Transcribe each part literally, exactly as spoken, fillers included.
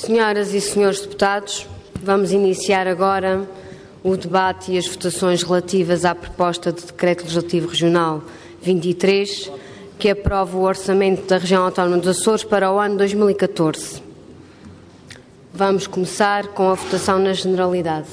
Senhoras e senhores deputados, vamos iniciar agora o debate e as votações relativas à proposta de Decreto Legislativo Regional vinte e três, que aprova o Orçamento da Região Autónoma dos Açores para o ano dois mil e catorze. Vamos começar com a votação na generalidade.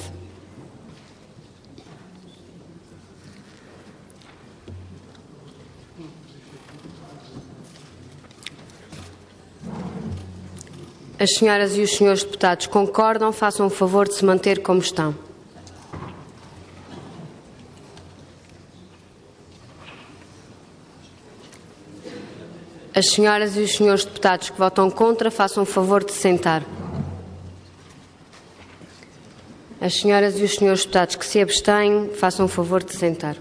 As senhoras e os senhores deputados concordam, façam o favor de se manter como estão. As senhoras e os senhores deputados que votam contra, façam o favor de se sentar. As senhoras e os senhores deputados que se abstêm, façam o favor de se sentar.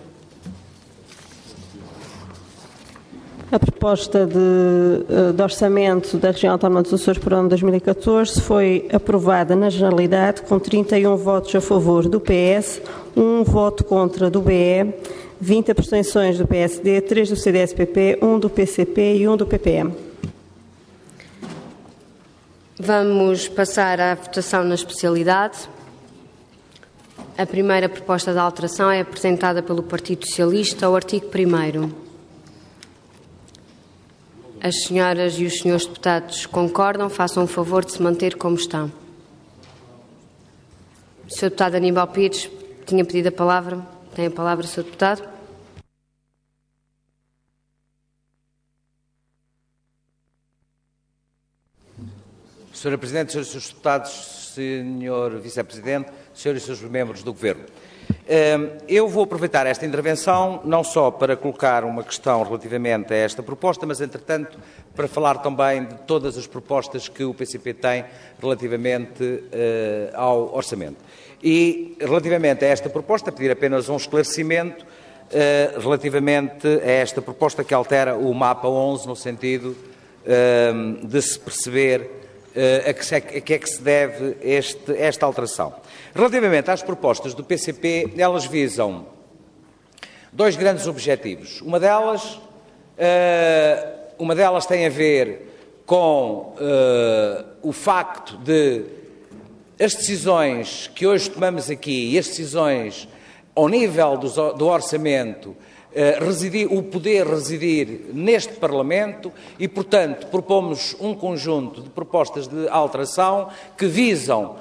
A proposta de, de orçamento da Região Autónoma dos Açores para o ano dois mil e catorze foi aprovada na generalidade com trinta e um votos a favor do P S, um voto contra do B E, vinte abstenções do P S D, três do C D S P P, um do P C P e um do P P M. Vamos passar à votação na especialidade. A primeira proposta de alteração é apresentada pelo Partido Socialista ao artigo primeiro. As senhoras e os senhores deputados concordam, façam o favor de se manter como estão. O senhor deputado Aníbal Pires tinha pedido a palavra. Tem a palavra, senhor deputado. senhora Presidente, senhores e senhores deputados, senhor Vice-Presidente, senhores e senhores membros do Governo. Eu vou aproveitar esta intervenção não só para colocar uma questão relativamente a esta proposta, mas, entretanto, para falar também de todas as propostas que o P C P tem relativamente uh, ao orçamento. E, relativamente a esta proposta, pedir apenas um esclarecimento uh, relativamente a esta proposta que altera o mapa onze, no sentido uh, de se perceber uh, a, que se, a que é que se deve este, esta alteração. Relativamente às propostas do P C P, elas visam dois grandes objetivos. Uma delas, uh, uma delas tem a ver com uh, o facto de as decisões que hoje tomamos aqui e as decisões ao nível do, do orçamento, uh, residir, o poder residir neste Parlamento e, portanto, propomos um conjunto de propostas de alteração que visam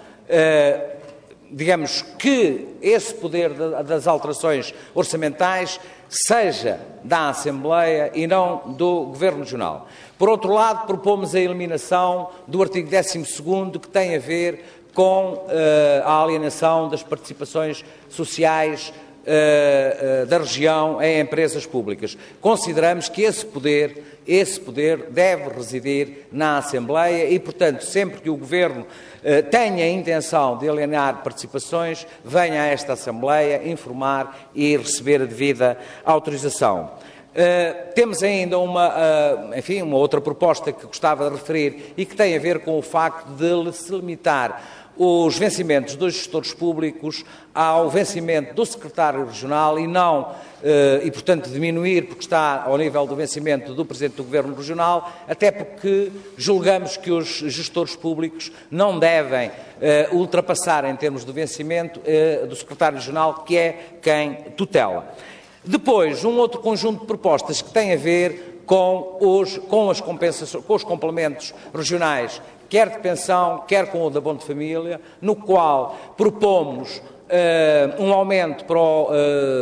uh, digamos, que esse poder das alterações orçamentais seja da Assembleia e não do Governo Regional. Por outro lado, propomos a eliminação do artigo décimo segundo, que tem a ver com uh, a alienação das participações sociais uh, uh, da região em empresas públicas. Consideramos que esse poder, esse poder deve residir na Assembleia e, portanto, sempre que o Governo tenha a intenção de alienar participações, venha a esta Assembleia informar e receber a devida autorização. Uh, temos ainda uma, uh, enfim, uma outra proposta que gostava de referir e que tem a ver com o facto de se limitar os vencimentos dos gestores públicos ao vencimento do secretário regional e não, uh, e portanto diminuir, porque está ao nível do vencimento do Presidente do Governo Regional, até porque julgamos que os gestores públicos não devem uh, ultrapassar em termos de vencimento uh, do secretário regional, que é quem tutela. Depois, um outro conjunto de propostas que tem a ver com os, com as compensações, com os complementos regionais, quer de pensão, quer com o da Abono de Família, no qual propomos uh, um aumento para o, uh,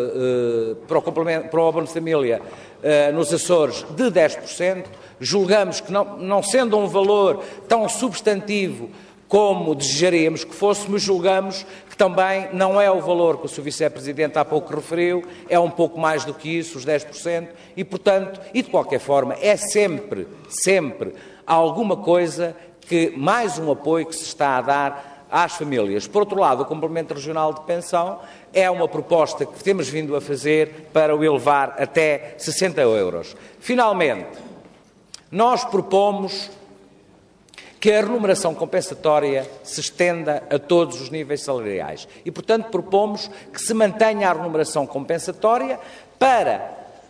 uh, para o, complemento, para o Abono de Família uh, nos Açores de dez por cento. Julgamos que, não, não sendo um valor tão substantivo como desejaríamos que fosse, mas julgamos que também não é o valor que o senhor Vice-Presidente há pouco referiu, é um pouco mais do que isso, os dez por cento, e, portanto, e de qualquer forma, é sempre, sempre alguma coisa que, mais um apoio que se está a dar às famílias. Por outro lado, o complemento regional de pensão é uma proposta que temos vindo a fazer para o elevar até sessenta euros. Finalmente, nós propomos que a remuneração compensatória se estenda a todos os níveis salariais e, portanto, propomos que se mantenha a remuneração compensatória para,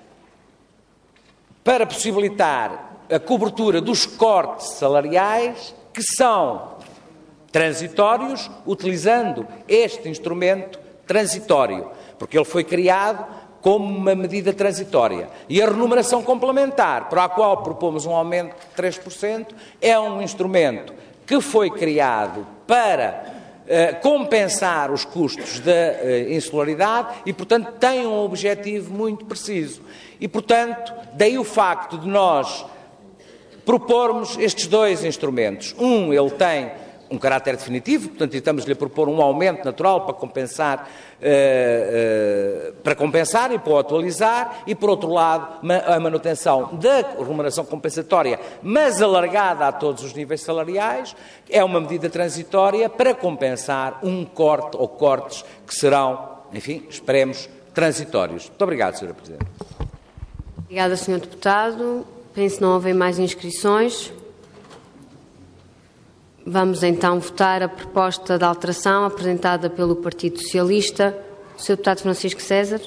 para possibilitar a cobertura dos cortes salariais que são transitórios, utilizando este instrumento transitório, porque ele foi criado como uma medida transitória. E a remuneração complementar, para a qual propomos um aumento de três por cento, é um instrumento que foi criado para uh, compensar os custos da uh, insularidade e, portanto, tem um objetivo muito preciso. E, portanto, daí o facto de nós propormos estes dois instrumentos. Um, ele tem um caráter definitivo, portanto, estamos-lhe a propor um aumento natural para compensar, uh, uh, para compensar e para atualizar, e, por outro lado, a manutenção da remuneração compensatória, mas alargada a todos os níveis salariais, é uma medida transitória para compensar um corte ou cortes que serão, enfim, esperemos, transitórios. Muito obrigado, senhora Presidente. Obrigada, senhor Deputado. Penso que não haver mais inscrições. Vamos então votar a proposta de alteração apresentada pelo Partido Socialista. O senhor Deputado Francisco César.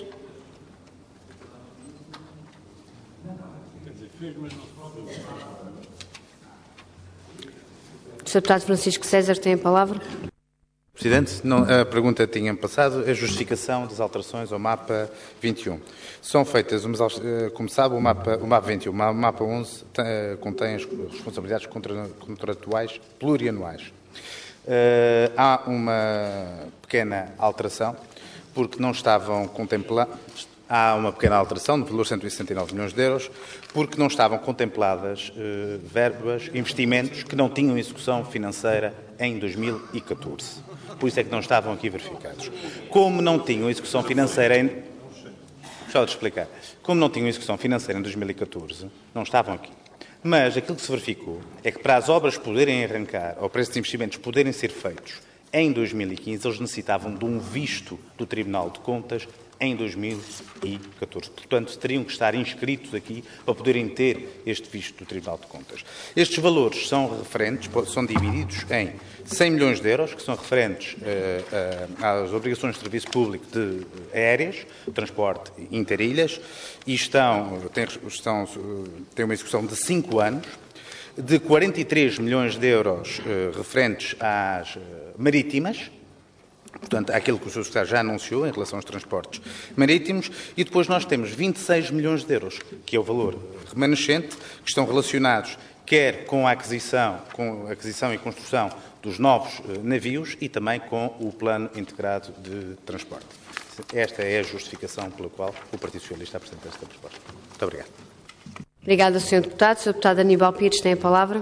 O senhor Deputado Francisco César tem a palavra. Presidente, não, a pergunta tinha passado, a justificação das alterações ao mapa vinte e um. São feitas, como sabe, o mapa, o mapa vinte e um, o mapa onze tem, contém as responsabilidades contratuais plurianuais. Uh, há uma pequena alteração, porque não estavam contempladas, há uma pequena alteração no valor de cento e sessenta e nove milhões de euros, porque não estavam contempladas uh, verbas, investimentos que não tinham execução financeira em dois mil e catorze. Por isso é que não estavam aqui verificados. Como não tinham execução financeira em... Deixa eu explicar. Como não tinham execução financeira em dois mil e catorze, não estavam aqui. Mas aquilo que se verificou é que para as obras poderem arrancar, ou para esses investimentos poderem ser feitos em dois mil e quinze, eles necessitavam de um visto do Tribunal de Contas em dois mil e catorze. Portanto, teriam que estar inscritos aqui para poderem ter este visto do Tribunal de Contas. Estes valores são referentes, são divididos em cem milhões de euros, que são referentes uh, uh, às obrigações de serviço público de uh, aéreas, transporte interilhas, e estão, têm, estão, uh, têm uma execução de cinco anos, de quarenta e três milhões de euros uh, referentes às uh, marítimas, portanto, aquilo que o senhor Secretário já anunciou em relação aos transportes marítimos, e depois nós temos vinte e seis milhões de euros, que é o valor remanescente, que estão relacionados quer com a aquisição, com a aquisição e construção dos novos eh, navios e também com o Plano Integrado de Transporte. Esta é a justificação pela qual o Partido Socialista apresenta esta proposta. Muito obrigado. Obrigada, senhor Deputado. O senhor Deputado Aníbal Pires tem a palavra.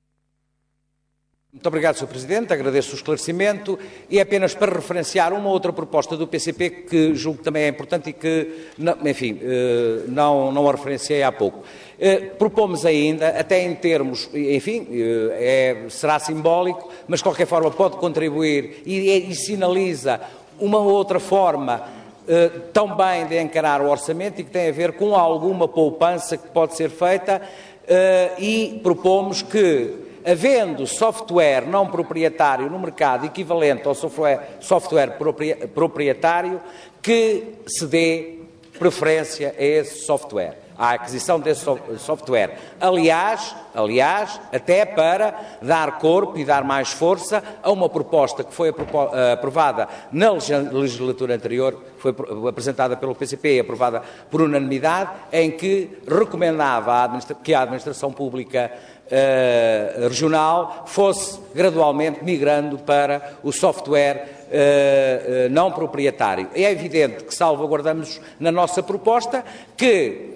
Muito obrigado, senhor Presidente. Agradeço o esclarecimento e apenas para referenciar uma outra proposta do P C P que julgo que também é importante e que, enfim, não, não a referenciei há pouco. Propomos ainda, até em termos, enfim, é, será simbólico, mas de qualquer forma pode contribuir e, e sinaliza uma outra forma uh, também de encarar o orçamento e que tem a ver com alguma poupança que pode ser feita uh, e propomos que, havendo software não proprietário no mercado equivalente ao software, software proprietário, que se dê preferência a esse software, à aquisição desse software. Aliás, aliás, até para dar corpo e dar mais força a uma proposta que foi aprovada na legislatura anterior, foi apresentada pelo P C P e aprovada por unanimidade, em que recomendava que a administração pública Uh, regional fosse gradualmente migrando para o software uh, uh, não proprietário. É evidente que salvaguardamos na nossa proposta que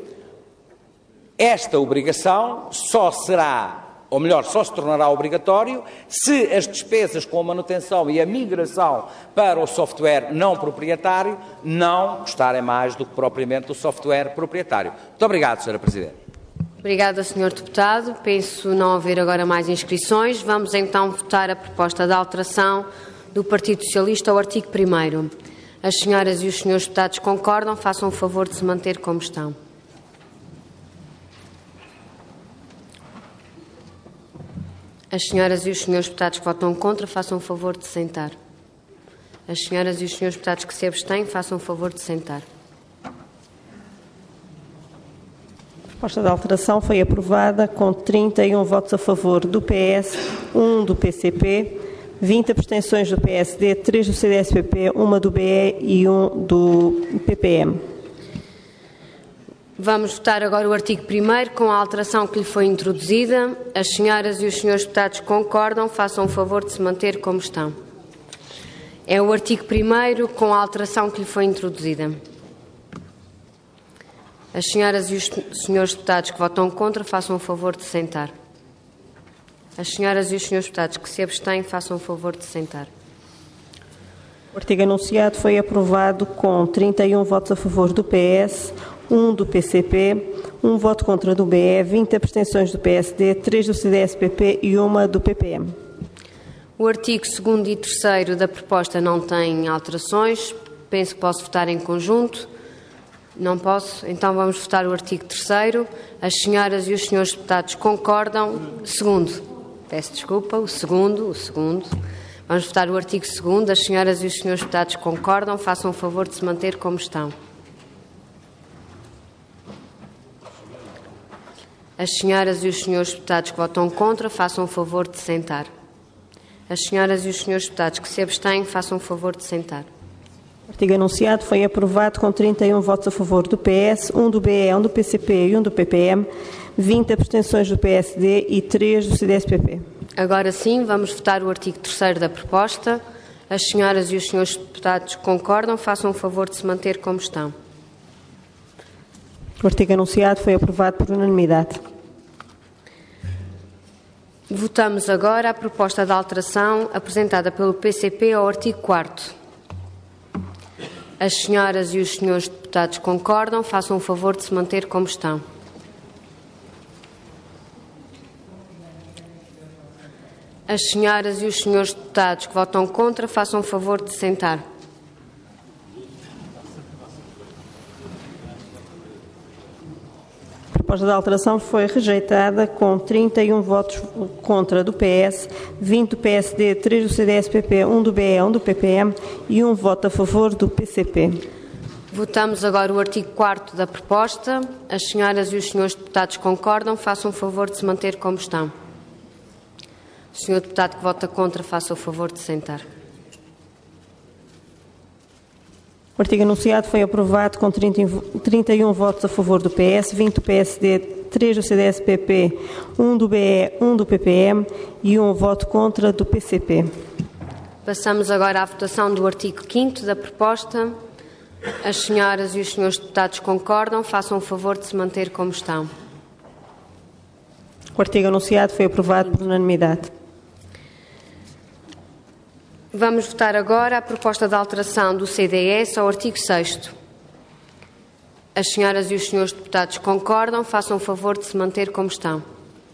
esta obrigação só será, ou melhor, só se tornará obrigatório se as despesas com a manutenção e a migração para o software não proprietário não custarem mais do que propriamente o software proprietário. Muito obrigado, senhora Presidente. Obrigada, senhor Deputado. Penso não haver agora mais inscrições. Vamos então votar a proposta de alteração do Partido Socialista ao artigo primeiro. As senhoras e os senhores deputados concordam, façam o favor de se manter como estão. As senhoras e os senhores deputados que votam contra, façam o favor de sentar. As senhoras e os senhores deputados que se abstêm, façam o favor de sentar. A proposta de alteração foi aprovada com trinta e um votos a favor do P S, um do P C P, vinte abstenções do P S D, três do C D S P P, uma do B E e um do P P M. Vamos votar agora o artigo primeiro com a alteração que lhe foi introduzida. As senhoras e os senhores deputados concordam, façam o favor de se manter como estão. É o artigo primeiro com a alteração que lhe foi introduzida. As senhoras e os senhores deputados que votam contra, façam o favor de sentar. As senhoras e os senhores deputados que se abstêm, façam o favor de sentar. O artigo anunciado foi aprovado com trinta e um votos a favor do P S, um do P C P, um voto contra do B E, vinte abstenções do P S D, três do C D S P P e uma do P P M. O artigo segundo e terceiro da proposta não tem alterações. Penso que posso votar em conjunto. Não posso. Então vamos votar o artigo terceiro. As senhoras e os senhores deputados concordam. Segundo. Peço desculpa. O segundo. O segundo. Vamos votar o artigo segundo. As senhoras e os senhores deputados concordam. Façam o favor de se manter como estão. As senhoras e os senhores deputados que votam contra, façam o favor de sentar. As senhoras e os senhores deputados que se abstêm, façam o favor de sentar. O artigo anunciado foi aprovado com trinta e um votos a favor do P S, um do B E, um do P C P e um do P P M, vinte abstenções do P S D e três do C D S P P. Agora sim, vamos votar o artigo terceiro da proposta. As senhoras e os senhores deputados concordam, façam o favor de se manter como estão. O artigo anunciado foi aprovado por unanimidade. Votamos agora a proposta de alteração apresentada pelo P C P ao artigo quarto. As senhoras e os senhores deputados concordam, façam o favor de se manter como estão. As senhoras e os senhores deputados que votam contra, façam o favor de sentar. A proposta de alteração foi rejeitada com trinta e um votos contra do P S, vinte do P S D, três do C D S P P, um do B E, um do P P M e um voto a favor do P C P. Votamos agora o artigo quarto da proposta. As senhoras e os senhores deputados concordam, façam o favor de se manter como estão. O senhor deputado que vota contra, faça o favor de sentar. O artigo anunciado foi aprovado com trinta e um votos a favor do P S, vinte do P S D, três do C D S P P, um do B E, um do P P M e um voto contra do P C P. Passamos agora à votação do artigo quinto da proposta. As senhoras e os senhores deputados concordam, façam o favor de se manter como estão. O artigo anunciado foi aprovado por unanimidade. Vamos votar agora a proposta de alteração do C D S ao artigo sexto. As senhoras e os senhores deputados concordam, façam o favor de se manter como estão.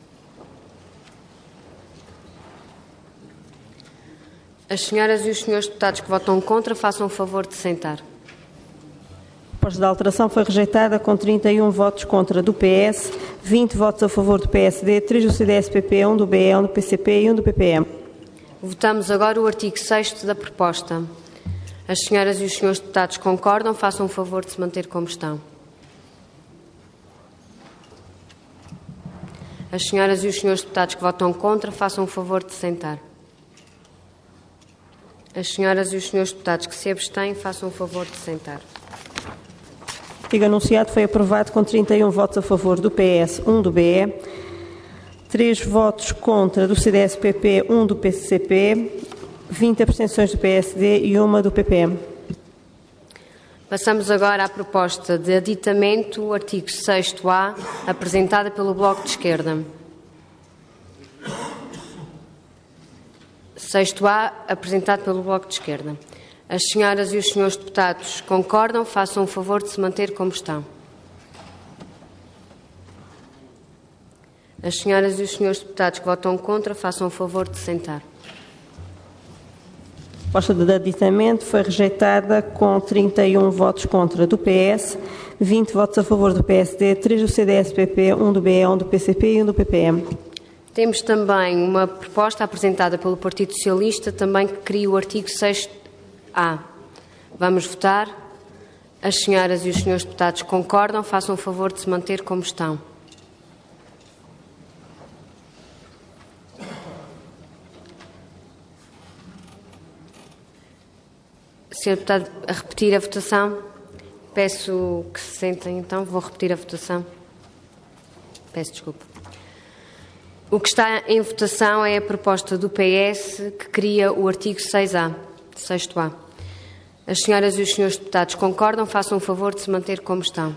As senhoras e os senhores deputados que votam contra, façam o favor de sentar. A proposta de alteração foi rejeitada com trinta e um votos contra do P S, vinte votos a favor do P S D, três do C D S P P, um do B E, um do P C P e um do P P M. Votamos agora o artigo sexto da proposta. As senhoras e os senhores deputados concordam, façam o favor de se manter como estão. As senhoras e os senhores deputados que votam contra, façam o favor de sentar. As senhoras e os senhores deputados que se abstêm, façam o favor de sentar. O artigo anunciado foi aprovado com trinta e um votos a favor do P S, um do B E, três votos contra do C D S P P, um do P C P, vinte abstenções do P S D e uma do P P M. Passamos agora à proposta de aditamento, artigo sexto A, apresentada pelo Bloco de Esquerda. sexto A, apresentado pelo Bloco de Esquerda. As senhoras e os senhores deputados concordam, façam o favor de se manter como estão. As senhoras e os senhores deputados que votam contra, façam o favor de sentar. A proposta de aditamento foi rejeitada com trinta e um votos contra do P S, vinte votos a favor do P S D, três do C D S P P, um do B E, um do P C P e um do P P M. Temos também uma proposta apresentada pelo Partido Socialista, também que cria o artigo sexto A. Vamos votar. As senhoras e os senhores deputados concordam, façam o favor de se manter como estão. senhor Deputado, a repetir a votação. Peço que se sentem, então. Vou repetir a votação. Peço desculpa. O que está em votação é a proposta do P S que cria o artigo seis A, sexto A. As senhoras e os senhores deputados concordam? Façam o favor de se manter como estão.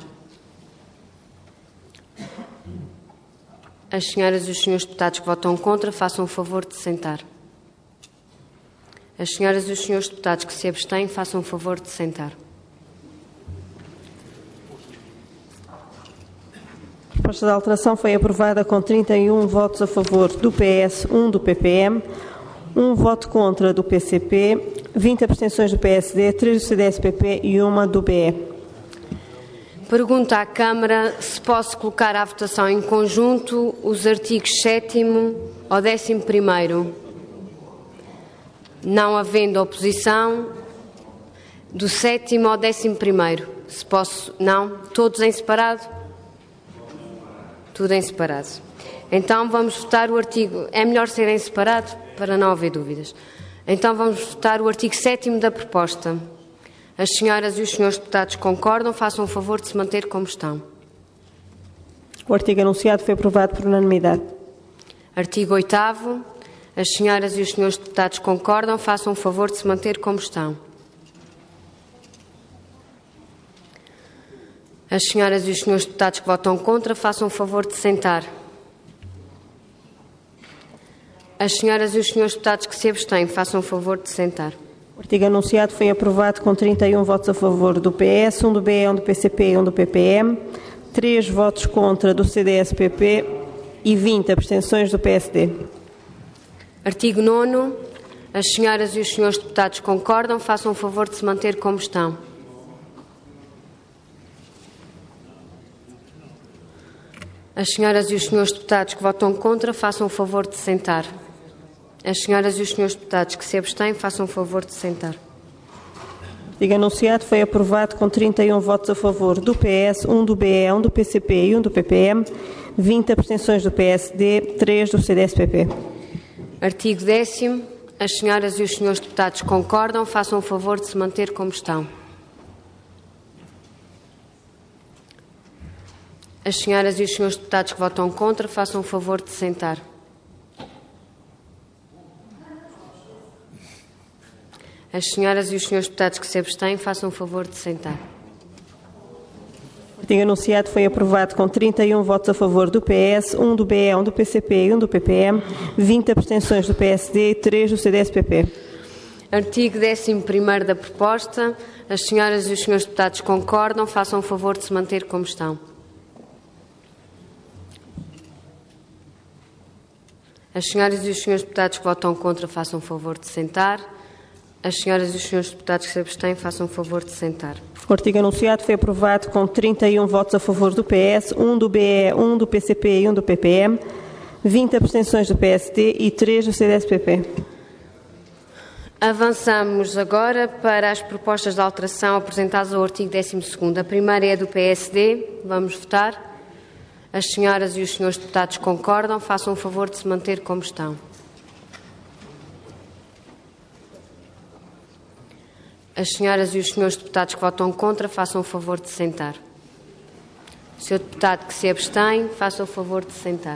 As senhoras e os senhores deputados que votam contra, façam o favor de se sentar. As senhoras e os senhores deputados que se abstêm, façam o favor de se sentar. A proposta de alteração foi aprovada com trinta e um votos a favor do P S, um do P P M, um voto contra do P C P, vinte abstenções do P S D, três do C D S P P e uma do B E. Pergunto à Câmara se posso colocar à votação em conjunto os artigos sétimo ao décimo primeiro. Não havendo oposição, do sétimo ao décimo primeiro. Se posso, não? Todos em separado? Tudo em separado. Então vamos votar o artigo. É melhor ser em separado para não haver dúvidas. Então vamos votar o artigo sétimo da proposta. As senhoras e os senhores deputados concordam? Façam o favor de se manter como estão. O artigo anunciado foi aprovado por unanimidade. Artigo oitavo. As senhoras e os senhores deputados concordam? Façam o favor de se manter como estão. As senhoras e os senhores deputados que votam contra, façam o favor de sentar. As senhoras e os senhores deputados que se abstêm, façam o favor de sentar. O artigo anunciado foi aprovado com trinta e um votos a favor do P S, um do B E, um do P C P e um do P P M, três votos contra do C D S P P e vinte abstenções do P S D. Artigo nono. As senhoras e os senhores deputados concordam, façam o favor de se manter como estão. As senhoras e os senhores deputados que votam contra, façam o favor de sentar. As senhoras e os senhores deputados que se abstêm, façam o favor de sentar. O artigo anunciado foi aprovado com trinta e um votos a favor do P S, um do B E, um do P C P e um do P P M, vinte abstenções do P S D, três do C D S P P. Artigo décimo. As senhoras e os senhores deputados concordam, façam o favor de se manter como estão. As senhoras e os senhores deputados que votam contra, façam o favor de sentar. As senhoras e os senhores deputados que se abstêm, façam o favor de sentar. O artigo anunciado foi aprovado com trinta e um votos a favor do P S, um do B E, um do P C P e um do P P M, vinte abstenções do P S D e três do C D S P P. Artigo décimo primeiro da proposta. As senhoras e os senhores deputados concordam, façam o favor de se manter como estão. As senhoras e os senhores deputados que votam contra, façam o favor de sentar. As senhoras e os senhores deputados que se abstêm, façam o favor de sentar. O artigo anunciado foi aprovado com trinta e um votos a favor do P S, um do B E, um do P C P e um do P P M, vinte abstenções do P S D e três do C D S P P. Avançamos agora para as propostas de alteração apresentadas ao artigo décimo segundo. A primeira é a do P S D. Vamos votar. As senhoras e os senhores deputados concordam? Façam o favor de se manter como estão. As senhoras e os senhores deputados que votam contra, façam o favor de sentar. O senhor deputado que se abstém, faça o favor de sentar.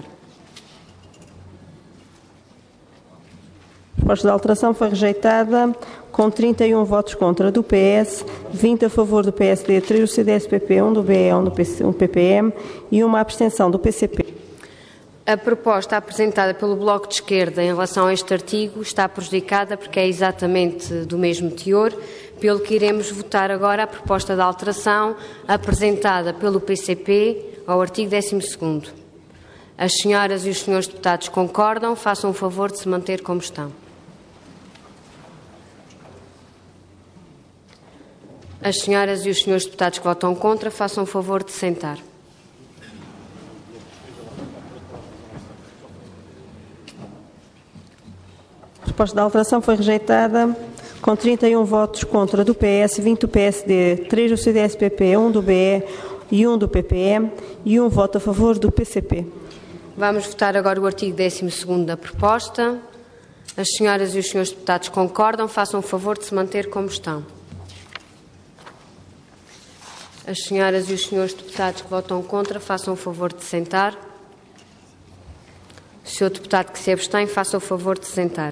A proposta de alteração foi rejeitada com trinta e um votos contra do P S, vinte a favor do P S D, três do C D S P P, um do B E, um do P P M e uma abstenção do P C P. A proposta apresentada pelo Bloco de Esquerda em relação a este artigo está prejudicada porque é exatamente do mesmo teor, pelo que iremos votar agora a proposta de alteração apresentada pelo P C P ao artigo décimo segundo. As senhoras e os senhores deputados concordam? Façam o favor de se manter como estão. As senhoras e os senhores deputados que votam contra, façam o favor de sentar. A proposta de alteração foi rejeitada com trinta e um votos contra do P S, vinte do P S D, três do C D S P P, um do B E e um do P P M e um voto a favor do P C P. Vamos votar agora o artigo décimo segundo da proposta. As senhoras e os senhores deputados concordam? Façam o favor de se manter como estão. As senhoras e os senhores deputados que votam contra, façam o favor de sentar. O senhor deputado que se abstém, faça o favor de sentar.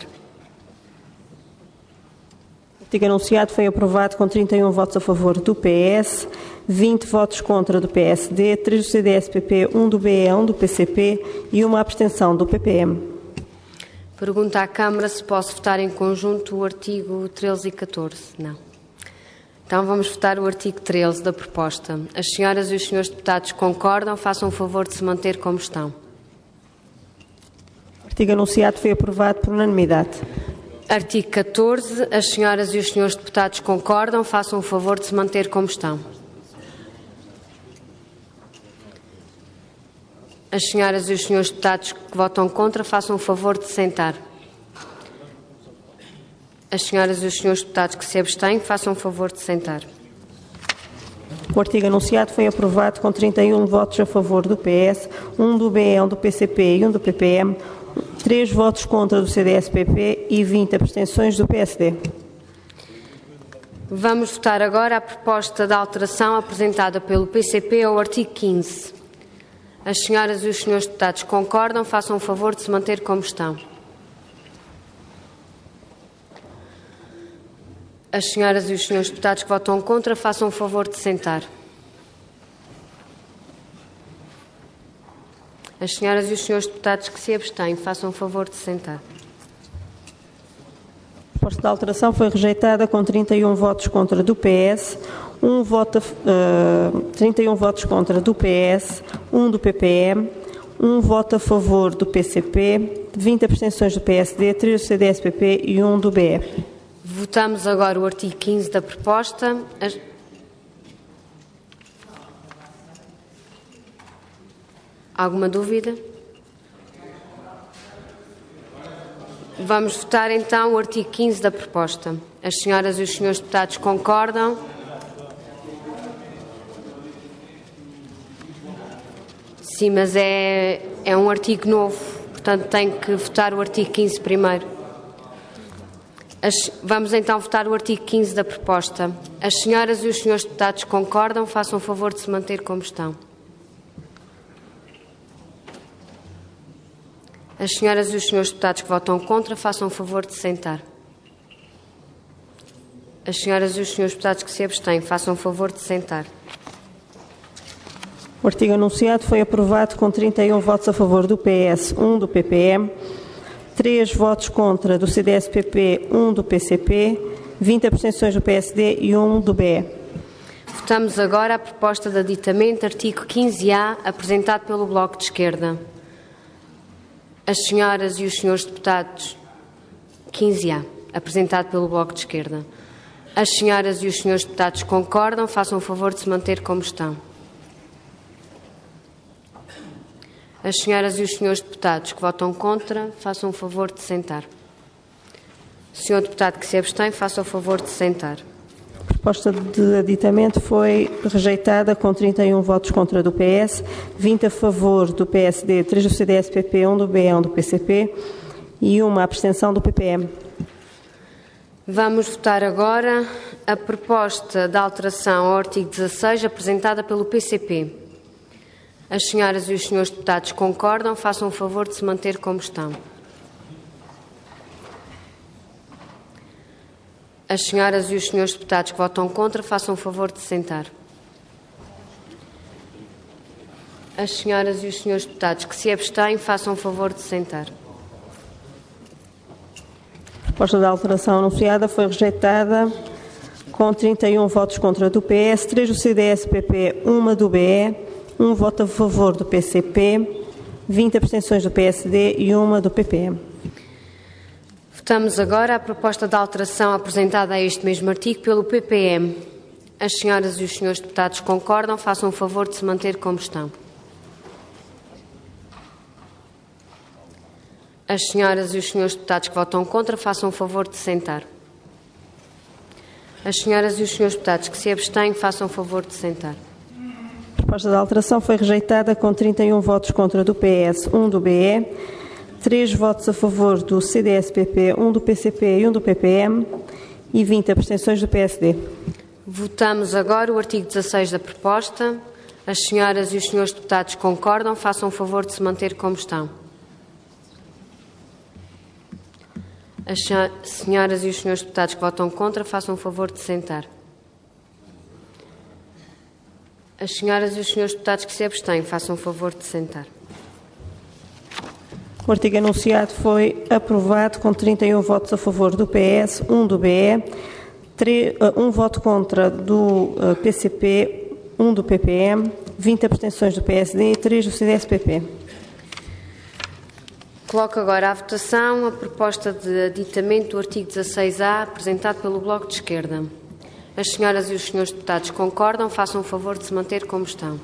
O artigo anunciado foi aprovado com trinta e um votos a favor do P S, vinte votos contra do P S D, três do C D S P P, um do B E, um do P C P e uma abstenção do P P M. Pergunta à Câmara se posso votar em conjunto o artigo treze e catorze. Não. Então vamos votar o artigo treze da proposta. As senhoras e os senhores deputados concordam, façam o favor de se manter como estão. O artigo anunciado foi aprovado por unanimidade. Artigo catorze. As senhoras e os senhores deputados concordam, façam o favor de se manter como estão. As senhoras e os senhores deputados que votam contra, façam o favor de sentar. As senhoras e os senhores deputados que se abstêm, façam o favor de sentar. O artigo anunciado foi aprovado com trinta e um votos a favor do P S, um do B E, um do P C P e um do P P M, três votos contra do C D S P P e vinte abstenções do P S D. Vamos votar agora a proposta de alteração apresentada pelo P C P ao artigo quinze. As senhoras e os senhores deputados concordam, façam o favor de se manter como estão. As senhoras e os senhores deputados que votam contra, façam o favor de sentar. As senhoras e os senhores deputados que se abstêm, façam o favor de sentar. A proposta de alteração foi rejeitada com trinta e um votos contra do P S, um voto, uh, trinta e um votos contra do P S, um do P P M, um voto a favor do P C P, vinte abstenções do P S D, três do C D S P P e um do B E. Votamos agora o artigo quinze da proposta. As... Alguma dúvida? Vamos votar então o artigo quinze da proposta. As senhoras e os senhores deputados concordam? Sim, mas é, é um artigo novo, portanto tem que votar o artigo quinze primeiro. As, vamos então votar o artigo quinze da proposta. As senhoras e os senhores deputados concordam? Façam o favor de se manter como estão. As senhoras e os senhores deputados que votam contra, façam o favor de sentar. As senhoras e os senhores deputados que se abstêm, façam o favor de sentar. O artigo anunciado foi aprovado com trinta e um votos a favor do P S, um do P P M, três votos contra do C D S P P, um do P C P, vinte abstenções do P S D e um do B E. Votamos agora a proposta de aditamento, artigo quinze A, apresentado pelo Bloco de Esquerda. As senhoras e os senhores deputados, quinze A, apresentado pelo Bloco de Esquerda. As senhoras e os senhores deputados concordam, façam o favor de se manter como estão. As senhoras e os senhores deputados que votam contra, façam o favor de sentar. O senhor deputado que se abstém, faça o favor de sentar. A proposta de aditamento foi rejeitada com trinta e um votos contra do P S, vinte a favor do P S D, três do C D S P P, um do B E, um do P C P e uma abstenção do P P M. Vamos votar agora a proposta de alteração ao artigo dezasseis apresentada pelo P C P. As senhoras e os senhores deputados concordam, façam o favor de se manter como estão. As senhoras e os senhores deputados que votam contra, façam o favor de sentar. As senhoras e os senhores deputados que se abstêm, façam o favor de sentar. A proposta de alteração anunciada foi rejeitada com trinta e um votos contra do P S, três do C D S P P, uma do B E, um voto a favor do P C P, vinte abstenções do P S D e uma do P P M. Votamos agora a proposta de alteração apresentada a este mesmo artigo pelo P P M. As senhoras e os senhores deputados concordam, façam o favor de se manter como estão. As senhoras e os senhores deputados que votam contra, façam o favor de sentar. As senhoras e os senhores deputados que se abstêm, façam o favor de sentar. A proposta de alteração foi rejeitada com trinta e um votos contra do P S, um do B E, três votos a favor do C D S P P, um do P C P e um do P P M e vinte abstenções do P S D. Votamos agora o artigo dezasseis da proposta. As senhoras e os senhores deputados concordam, façam o favor de se manter como estão. As senhoras e os senhores deputados que votam contra, façam o favor de sentar. As senhoras e os senhores deputados que se abstêm, façam o favor de sentar. O artigo enunciado foi aprovado com trinta e um votos a favor do P S, um do B E, um voto contra do P C P, um do P P M, vinte abstenções do P S D e três do C D S P P. Coloco agora à votação a proposta de aditamento do artigo dezasseis A, apresentado pelo Bloco de Esquerda. As senhoras e os senhores deputados concordam, façam o favor de se manter como estão.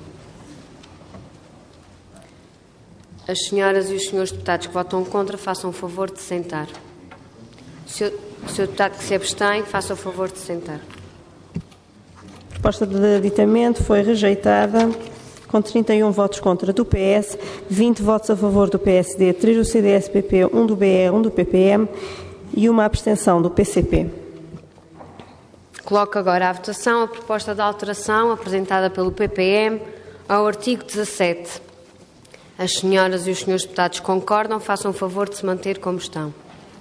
As senhoras e os senhores deputados que votam contra, façam o favor de sentar. O senhor, o senhor deputado que se abstém, faça o favor de sentar. A proposta de aditamento foi rejeitada com trinta e um votos contra do P S, vinte votos a favor do P S D, três do C D S P P, um do B E, um do P P M e uma abstenção do P C P. Coloco agora à votação a proposta de alteração apresentada pelo P P M ao artigo dezassete. As senhoras e os senhores deputados concordam, façam o favor de se manter como estão.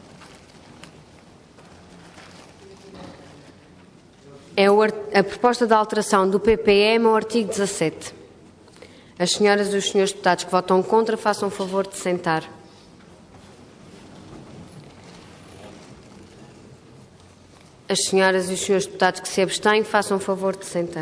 É o, a proposta de alteração do P P M ao artigo dezassete. As senhoras e os senhores deputados que votam contra, façam o favor de sentar. As senhoras e os senhores deputados que se abstêm, façam o favor de sentar.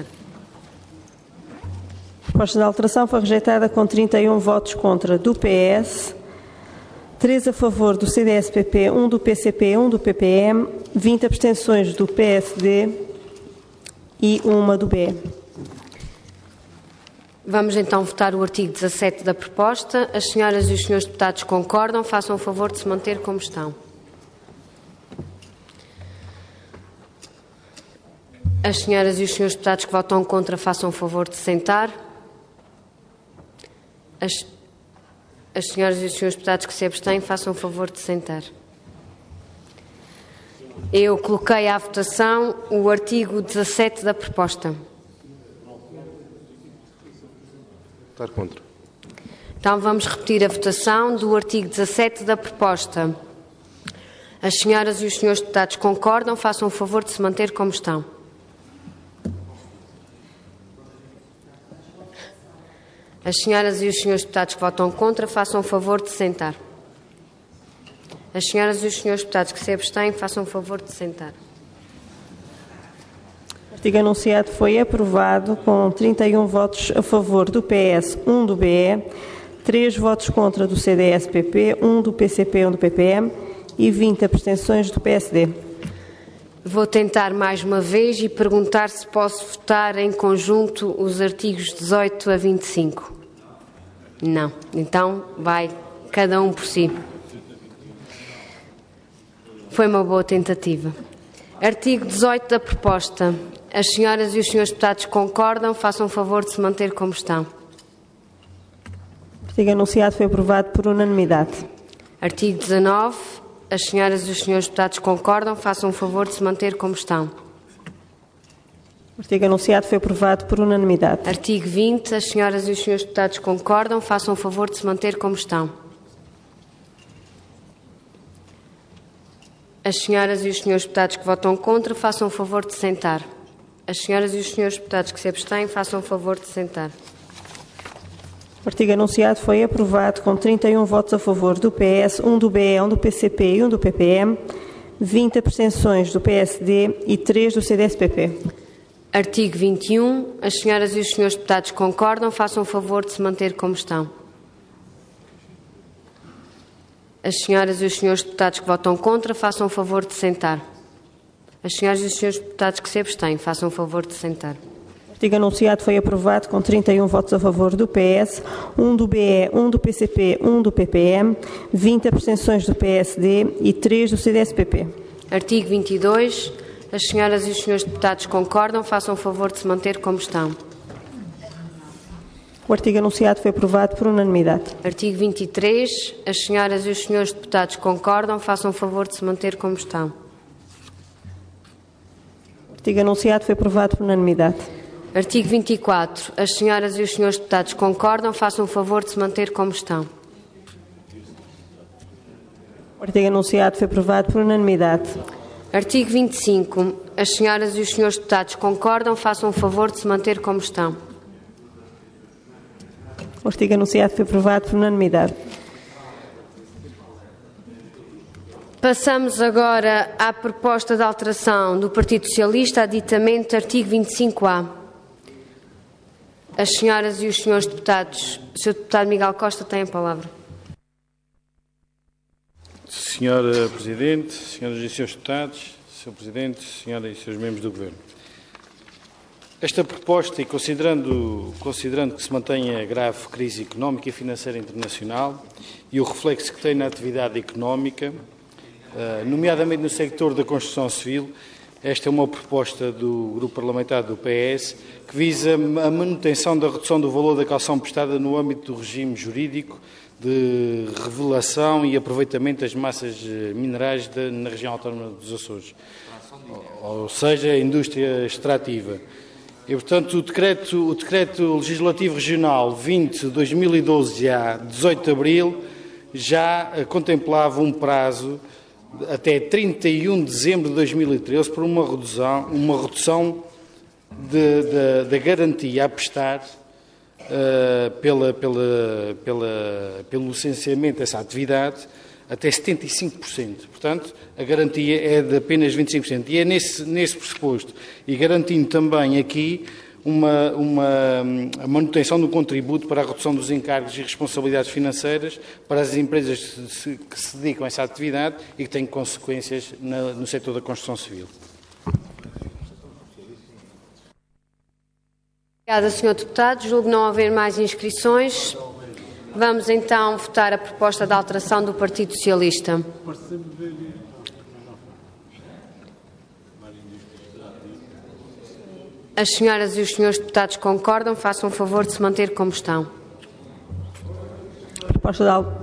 A proposta de alteração foi rejeitada com trinta e um votos contra do P S, três a favor do C D S P P, um do P C P, um do P P M, vinte abstenções do P S D e uma do B E. Vamos então votar o artigo dezassete da proposta. As senhoras e os senhores deputados concordam, façam o favor de se manter como estão. As senhoras e os senhores deputados que votam contra, façam o favor de sentar. As, as senhoras e os senhores deputados que se abstêm, façam o favor de sentar. Eu coloquei à votação o artigo dezassete da proposta. Estar contra. Então vamos repetir a votação do artigo dezassete da proposta. As senhoras e os senhores deputados concordam, façam o favor de se manter como estão. As senhoras e os senhores deputados que votam contra, façam o favor de sentar. As senhoras e os senhores deputados que se abstêm, façam o favor de sentar. O artigo enunciado foi aprovado com trinta e um votos a favor do P S, um do B E, três votos contra do C D S P P, um do P C P, um do P P M e vinte abstenções do P S D. Vou tentar mais uma vez e perguntar se posso votar em conjunto os artigos dezoito a vinte e cinco. Não. Então vai cada um por si. Foi uma boa tentativa. Artigo dezoito da proposta. As senhoras e os senhores deputados concordam, façam o favor de se manter como estão. O artigo enunciado foi aprovado por unanimidade. Artigo dezanove. As senhoras e os senhores deputados concordam, façam o favor de se manter como estão. O artigo enunciado foi aprovado por unanimidade. Artigo vinte. As senhoras e os senhores deputados concordam, façam o favor de se manter como estão. As senhoras e os senhores deputados que votam contra, façam o favor de sentar. As senhoras e os senhores deputados que se abstêm, façam o favor de sentar. O artigo enunciado foi aprovado com trinta e um votos a favor do P S, um do B E, um do P C P e um do P P M, vinte abstenções do P S D e três do C D S P P. Artigo vinte e um. As senhoras e os senhores deputados concordam, façam o favor de se manter como estão. As senhoras e os senhores deputados que votam contra, façam o favor de sentar. As senhoras e os senhores deputados que se abstêm, façam o favor de sentar. O artigo anunciado foi aprovado com trinta e um votos a favor do P S, um do B E, um do P C P, um do P P M, vinte abstenções do P S D e três do C D S P P. Artigo vinte e dois. As senhoras e os senhores deputados concordam, façam o favor de se manter como estão. O artigo anunciado foi aprovado por unanimidade. Artigo vinte e três. As senhoras e os senhores deputados concordam, façam o favor de se manter como estão. O artigo anunciado foi aprovado por unanimidade. Artigo vinte e quatro. As senhoras e os senhores deputados concordam, façam o favor de se manter como estão. O artigo anunciado foi aprovado por unanimidade. Artigo vinte e cinco. As senhoras e os senhores deputados concordam, façam o favor de se manter como estão. O artigo anunciado foi aprovado por unanimidade. Passamos agora à proposta de alteração do Partido Socialista, aditamento artigo vinte e cinco A. As senhoras e os senhores deputados, o senhor deputado Miguel Costa tem a palavra. Senhora Presidente, senhoras e senhores deputados, senhor Presidente, senhoras e senhores membros do Governo. Esta proposta, e considerando, considerando que se mantém a grave crise económica e financeira internacional e o reflexo que tem na atividade económica, nomeadamente no sector da construção civil, esta é uma proposta do Grupo Parlamentar do P S que visa a manutenção da redução do valor da caução prestada no âmbito do regime jurídico de revelação e aproveitamento das massas minerais de, na região autónoma dos Açores, ou seja, a indústria extrativa. E, portanto, o decreto, o decreto Legislativo Regional vinte de dois mil e doze, a dezoito de abril, já contemplava um prazo até trinta e um de dezembro de dois mil e treze por uma redução, uma redução da garantia a prestar uh, pela, pela, pela, pelo licenciamento dessa atividade até setenta e cinco por cento. Portanto, a garantia é de apenas vinte e cinco por cento. E é nesse, nesse pressuposto, e garantindo também aqui uma, uma a manutenção do contributo para a redução dos encargos e responsabilidades financeiras para as empresas que se, que se dedicam a essa atividade e que têm consequências na, no setor da construção civil. Obrigada, senhor Deputado. Julgo não haver mais inscrições. Vamos então votar a proposta de alteração do Partido Socialista. As senhoras e os senhores deputados concordam, façam o favor de se manter como estão. Proposta de alteração.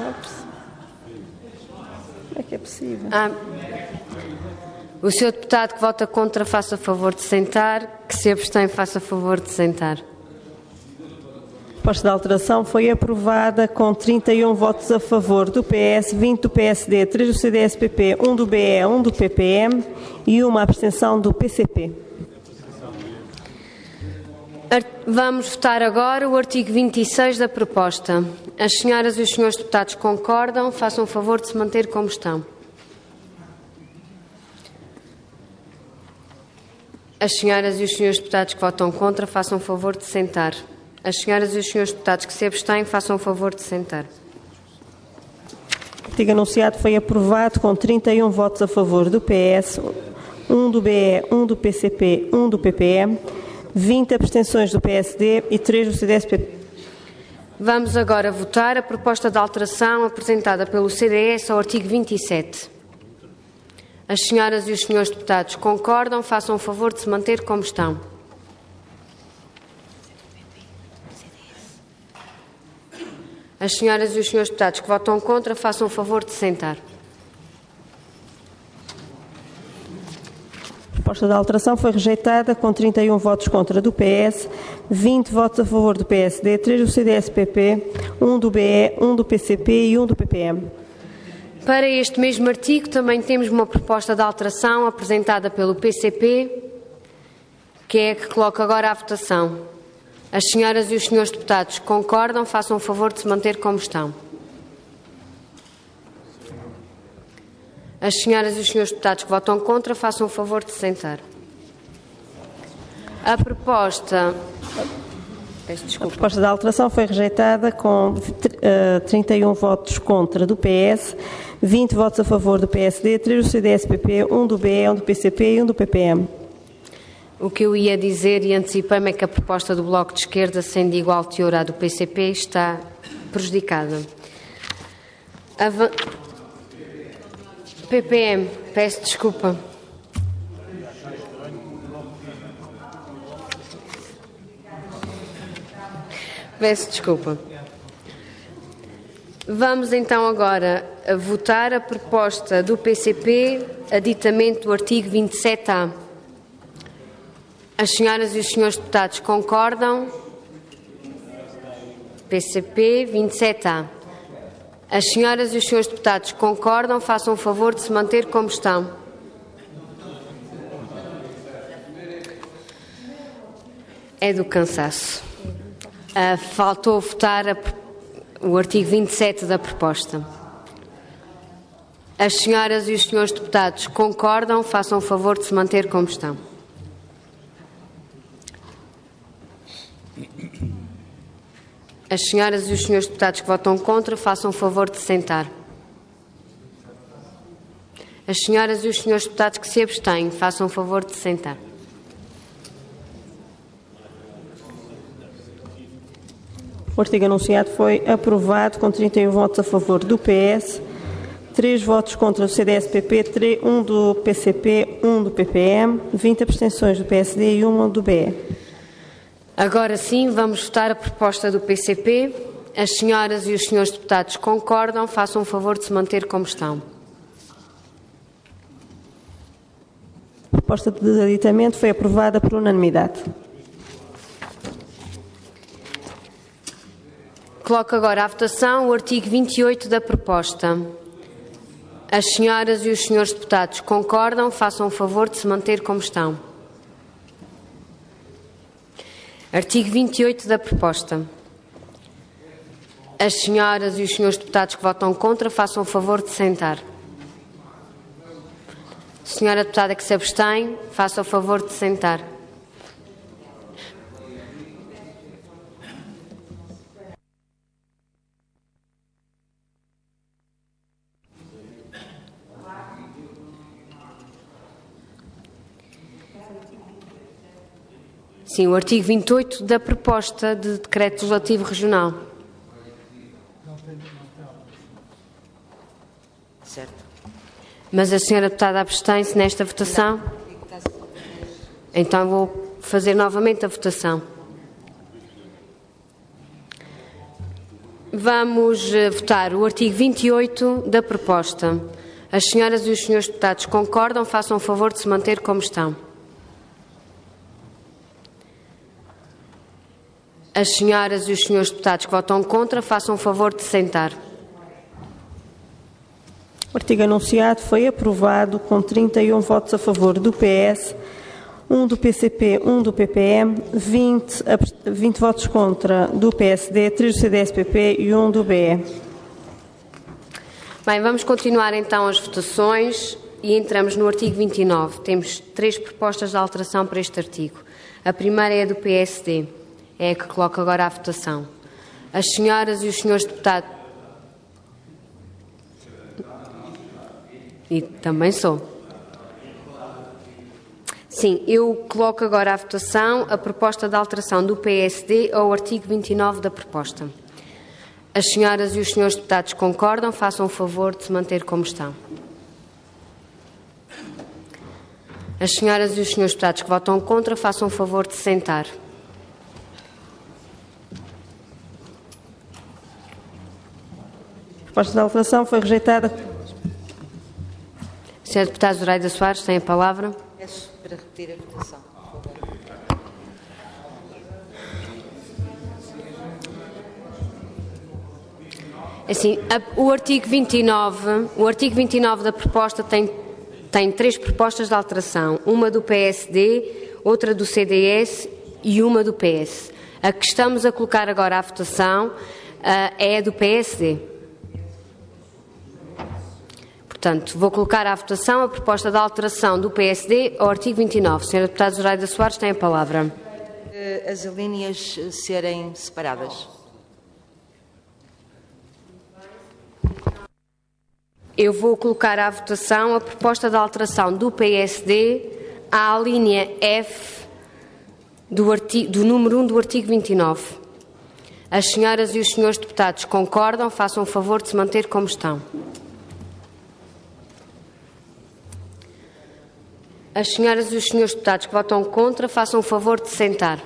Como é que é possível? Ah, o senhor deputado que vota contra, faça favor de sentar. Que se abstém, faça favor de sentar. A proposta de alteração foi aprovada com trinta e um votos a favor do P S, vinte do P S D, três do C D S P P, um do B E, um do P P M e uma abstenção do P C P. Vamos votar agora o artigo vinte e seis da proposta. As senhoras e os senhores deputados concordam, façam o favor de se manter como estão. As senhoras e os senhores deputados que votam contra, façam o favor de sentar. As senhoras e os senhores deputados que se abstêm, façam o favor de sentar. O artigo anunciado foi aprovado com trinta e um votos a favor do P S, um do B E, um do P C P, um do P P M, vinte abstenções do P S D e três do C D S P P. Vamos agora votar a proposta de alteração apresentada pelo C D S ao artigo vinte e sete. As senhoras e os senhores deputados concordam, façam o favor de se manter como estão. As senhoras e os senhores deputados que votam contra, façam o favor de sentar. A proposta de alteração foi rejeitada com trinta e um votos contra do P S, vinte votos a favor do P S D, três do C D S P P, um do B E, um do P C P e um do P P M. Para este mesmo artigo também temos uma proposta de alteração apresentada pelo P C P, que é a que coloco agora à votação. As senhoras e os senhores deputados concordam, façam o favor de se manter como estão. As senhoras e os senhores deputados que votam contra, façam o favor de se sentar. A proposta... Peço desculpa. A proposta de alteração foi rejeitada com uh, trinta e um votos contra do P S, vinte votos a favor do P S D, três do C D S P P, um do B E, um do P C P e um do P P M. O que eu ia dizer e antecipei-me é que a proposta do Bloco de Esquerda, sendo de igual teor à do P C P, está prejudicada. Ava... P P M, peço desculpa. Peço desculpa. Vamos então agora a votar a proposta do P C P, aditamento do artigo vinte e sete A. As senhoras e os senhores deputados concordam? P C P vinte e sete A. As senhoras e os senhores deputados concordam? Façam o favor de se manter como estão. É do cansaço. Uh, faltou votar a, o artigo vinte e sete da proposta. As senhoras e os senhores deputados concordam? Façam o favor de se manter como estão. As senhoras e os senhores deputados que votam contra, façam o favor de se sentar. As senhoras e os senhores deputados que se abstêm, façam o favor de se sentar. O artigo anunciado foi aprovado com trinta e um votos a favor do P S, três votos contra o C D S P P, um do P C P, um do P P M, vinte abstenções do P S D e uma do B E. Agora sim, vamos votar a proposta do P C P. As senhoras e os senhores deputados concordam, façam o favor de se manter como estão. A proposta de aditamento foi aprovada por unanimidade. Coloco agora à votação o artigo vinte e oito da proposta. As senhoras e os senhores deputados concordam, façam o favor de se manter como estão. Artigo vinte e oito da proposta. As senhoras e os senhores deputados que votam contra, façam o favor de sentar. Senhora deputada que se abstém, faça o favor de sentar. Sim, o artigo vinte e oito da proposta de decreto legislativo regional. Certo. Mas a senhora deputada abstém-se nesta votação? Então vou fazer novamente a votação. Vamos votar o artigo vinte e oito da proposta. As senhoras e os senhores deputados concordam, façam o favor de se manter como estão. As senhoras e os senhores deputados que votam contra, façam o favor de se sentar. O artigo anunciado foi aprovado com trinta e um votos a favor do P S, um do P C P, um do P P M, vinte, vinte votos contra do P S D, três do C D S P P e um do B E. Bem, vamos continuar então as votações e entramos no artigo vinte e nove. Temos três propostas de alteração para este artigo. A primeira é a do P S D. É a que coloco agora à votação. As senhoras e os senhores deputados... E também sou. Sim, eu coloco agora à votação a proposta de alteração do P S D ao artigo vinte e nove da proposta. As senhoras e os senhores deputados concordam, façam o favor de se manter como estão. As senhoras e os senhores deputados que votam contra, façam o favor de se sentar. A proposta de alteração foi rejeitada. senhora deputada Zoraida Soares, tem a palavra. Peço para repetir a votação. Assim, a, o artigo vinte e nove, o artigo vinte e nove da proposta tem, tem três propostas de alteração. Uma do P S D, outra do C D S e uma do P S. A que estamos a colocar agora à votação uh, é a do P S D. Portanto, vou colocar à votação a proposta de alteração do P S D ao artigo vinte e nove. senhora deputada Zoraida Soares tem a palavra. As alíneas serem separadas. Eu vou colocar à votação a proposta de alteração do P S D à linha F do, artigo, do número um do artigo vinte e nove. As senhoras e os senhores deputados concordam, façam o favor de se manter como estão. As senhoras e os senhores deputados que votam contra, façam o favor de se sentar.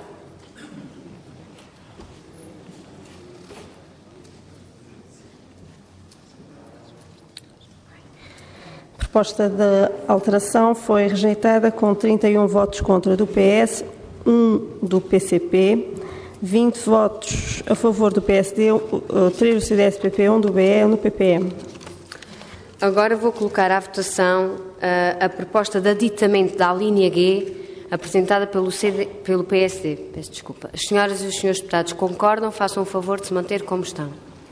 A proposta de alteração foi rejeitada com trinta e um votos contra do P S, um do P C P, vinte votos a favor do P S D, três do C D S P P, um do B E, um do P P M. Agora vou colocar à votação a, a proposta de aditamento da linha G apresentada pelo, C D, pelo P S D. Peço desculpa. As senhoras e os senhores deputados concordam? Façam o favor de se manter como estão.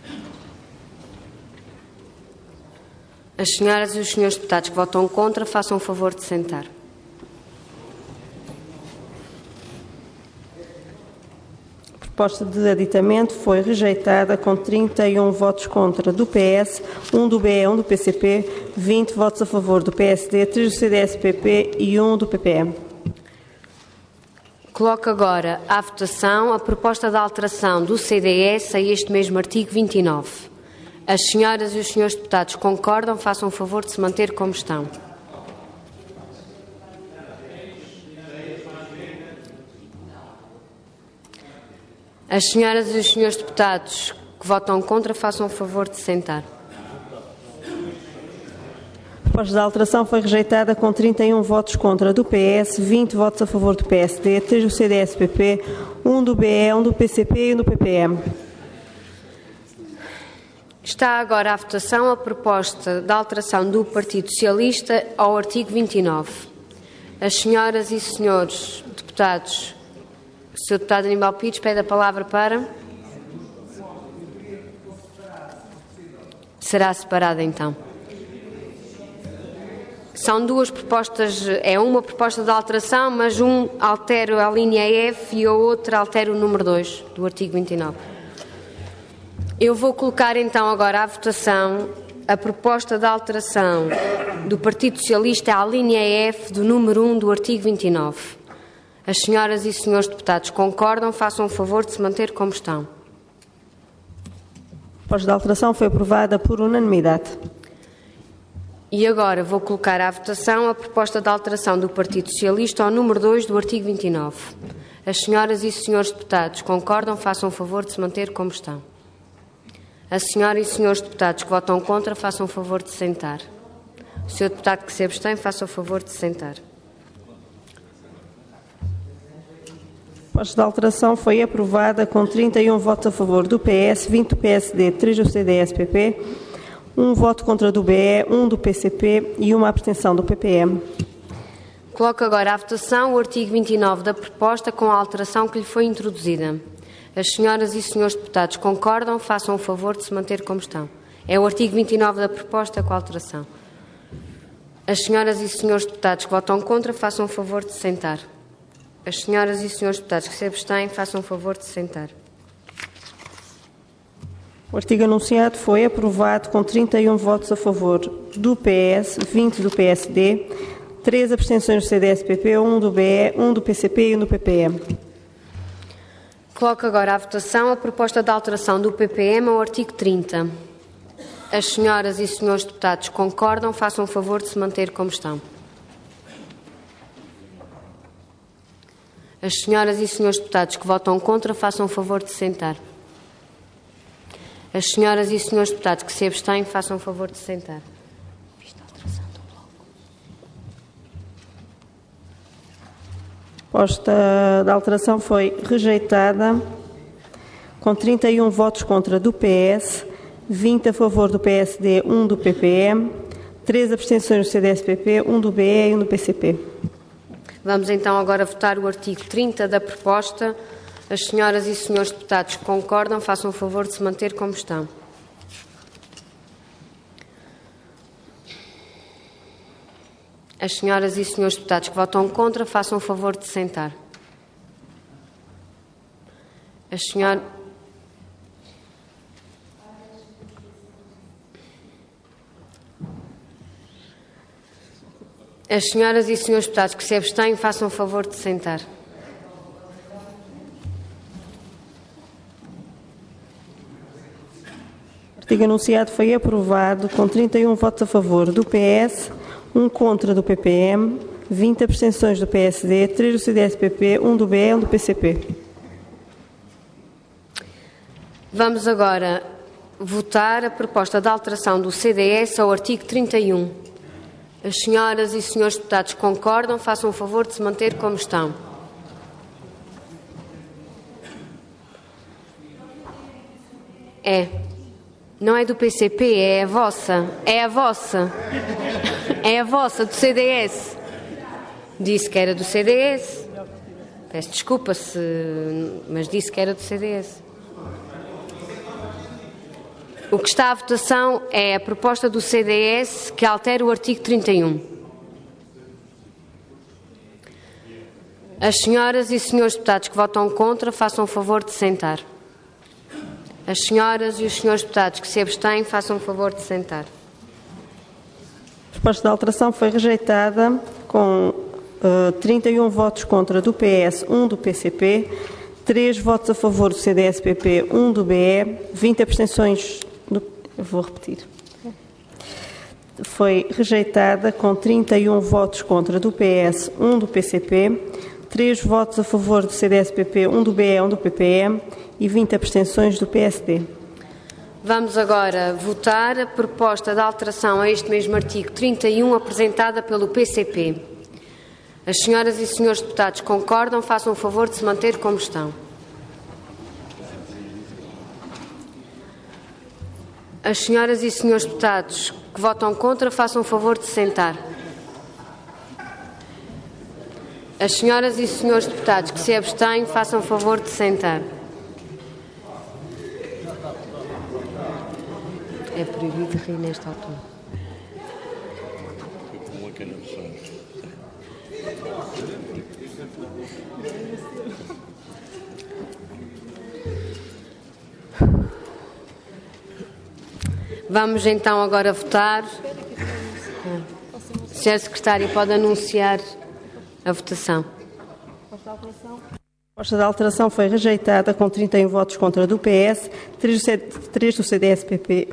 As senhoras e os senhores deputados que votam contra, façam o favor de sentar. A proposta de aditamento foi rejeitada com trinta e um votos contra do P S, um do B E, um do P C P, vinte votos a favor do P S D, três do C D S P P e um do P P M. Coloco agora à votação a proposta de alteração do C D S a este mesmo artigo vinte e nove. As senhoras e os senhores deputados concordam? Façam o favor de se manter como estão. As senhoras e os senhores deputados que votam contra, façam o favor de sentar. A proposta de alteração foi rejeitada com trinta e um votos contra do P S, vinte votos a favor do P S D, três do C D S P P, um do B E, um do P C P e um do P P M. Está agora à votação a proposta de alteração do Partido Socialista ao artigo vinte e nove. As senhoras e senhores deputados, o senhor deputado Aníbal Pires pede a palavra para... Será separada então. São duas propostas, é uma proposta de alteração, mas um altera a linha F e a outra altera o número dois do artigo vinte e nove. Eu vou colocar então agora à votação a proposta de alteração do Partido Socialista à linha F do número um do artigo vinte e nove. As senhoras e senhores deputados concordam? Façam o favor de se manter como estão. A proposta de alteração foi aprovada por unanimidade. E agora vou colocar à votação a proposta de alteração do Partido Socialista ao número dois do artigo vinte e nove. As senhoras e senhores deputados concordam? Façam o favor de se manter como estão. A senhora e os senhores deputados que votam contra, façam o favor de sentar. O senhor deputado que se abstém, faça o favor de sentar. A proposta de alteração foi aprovada com trinta e um votos a favor do P S, vinte do P S D, três do C D S P P, um voto contra do B E, um do P C P e uma abstenção do P P M. Coloco agora à votação o artigo vinte e nove da proposta com a alteração que lhe foi introduzida. As senhoras e senhores deputados concordam? Façam o favor de se manter como estão. É o artigo vinte e nove da proposta com a alteração. As senhoras e senhores deputados que votam contra, façam o favor de sentar. As senhoras e senhores deputados que se abstêm, façam o favor de sentar. O artigo anunciado foi aprovado com trinta e um votos a favor do P S, vinte do P S D, três abstenções do C D S P P, um do B E, um do P C P e um do P P M. Coloco agora à votação a proposta de alteração do P P M ao artigo trinta. As senhoras e senhores deputados concordam? Façam o favor de se manter como estão. As senhoras e senhores deputados que votam contra, façam o favor de sentar. As senhoras e senhores deputados que se abstêm, façam o favor de sentar. A proposta de alteração foi rejeitada com trinta e um votos contra do P S, vinte a favor do P S D, um do P P M, três abstenções do C D S P P, um do B E e um do P C P. Vamos então agora votar o artigo trinta da proposta. As senhoras e senhores deputados que concordam, façam o favor de se manter como estão. As senhoras e senhores deputados que votam contra, façam o favor de sentar. As senhoras... As senhoras e senhores deputados que se abstêm, façam o favor de sentar. O artigo anunciado foi aprovado com trinta e um votos a favor do P S, um contra do P P M, vinte abstenções do P S D, três do C D S P P, um do B E e um do P C P. Vamos agora votar a proposta de alteração do C D S ao artigo trinta e um. As senhoras e senhores deputados concordam? Façam o favor de se manter como estão. É. Não é do P C P, é a vossa. É a vossa. É a vossa, do C D S. Disse que era do C D S. Peço desculpa, se... mas disse que era do C D S. O que está à votação é a proposta do C D S que altera o artigo trinta e um. As senhoras e senhores deputados que votam contra, façam o favor de sentar. As senhoras e os senhores deputados que se abstêm, façam o favor de sentar. A proposta de alteração foi rejeitada com uh, trinta e um votos contra do P S, um do P C P, três votos a favor do C D S P P, um do B E, vinte abstenções do... Eu vou repetir. Foi rejeitada com trinta e um votos contra do P S, um do P C P, três votos a favor do C D S P P, um do B E, um do P P M e vinte abstenções do P S D. Vamos agora votar a proposta de alteração a este mesmo artigo trinta e um apresentada pelo P C P. As senhoras e senhores deputados concordam, façam o favor de se manter como estão. As senhoras e senhores deputados que votam contra, façam o favor de se sentar. As senhoras e senhores deputados que se abstêm, façam o favor de se sentar. É proibido rir nesta altura. Vamos então agora votar. O senhor Secretário pode anunciar a votação. A proposta de alteração foi rejeitada com trinta e um votos contra do P S, três do C D S P P.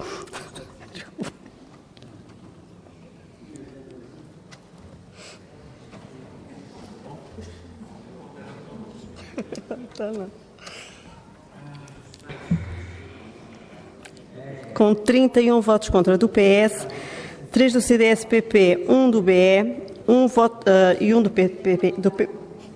Com trinta e um votos contra do P S, três do C D S P P, um do B E, um voto uh, e um do P P P. Do P...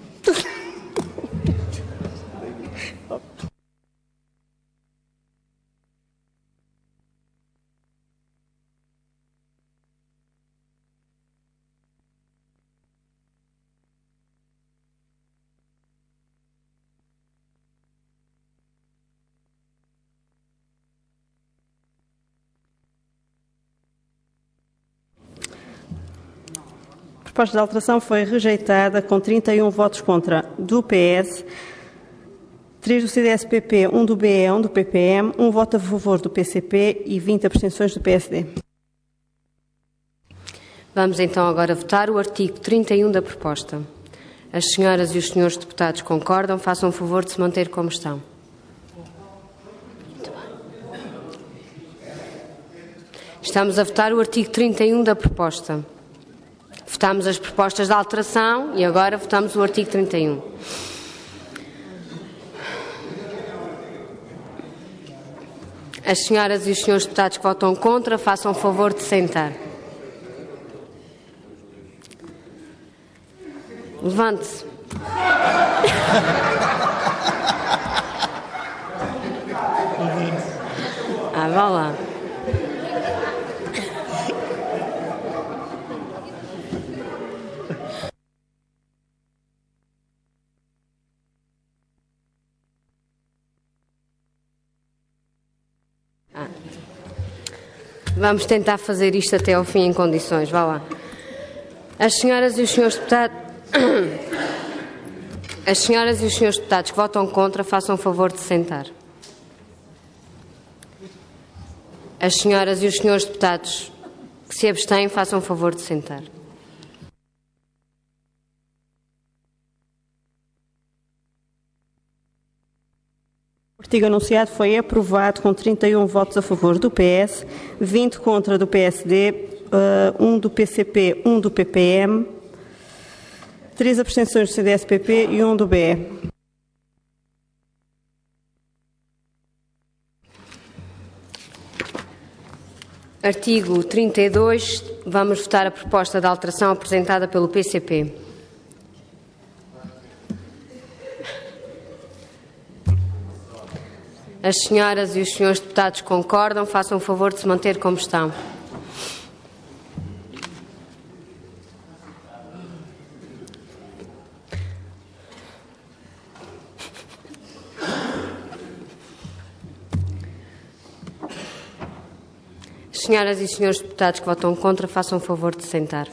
A proposta de alteração foi rejeitada com trinta e um votos contra do P S, três do C D S P P, um do B E, um do P P M, um voto a favor do P C P e vinte abstenções do P S D. Vamos então agora votar o artigo trinta e um da proposta. As senhoras e os senhores deputados concordam, façam o favor de se manter como estão. Estamos a votar o artigo trinta e um da proposta. Votámos as propostas de alteração e agora votamos o artigo trinta e um. As senhoras e os senhores deputados que votam contra, façam o favor de sentar. Levante-se. Ah, vá lá. Ah. Vamos tentar fazer isto até ao fim em condições. Vá lá. As senhoras e os senhores deputados... As senhoras e os senhores deputados que votam contra, façam o favor de sentar. As senhoras e os senhores deputados que se abstêm, façam o favor de sentar. O artigo anunciado foi aprovado com trinta e um votos a favor do P S, vinte contra do P S D, um do P C P, um do P P M, três abstenções do C D S P P e um do B E. Artigo trinta e dois. Vamos votar a proposta de alteração apresentada pelo P C P. As senhoras e os senhores deputados concordam, façam o favor de se manter como estão. As senhoras e senhores deputados que votam contra, façam o favor de sentar.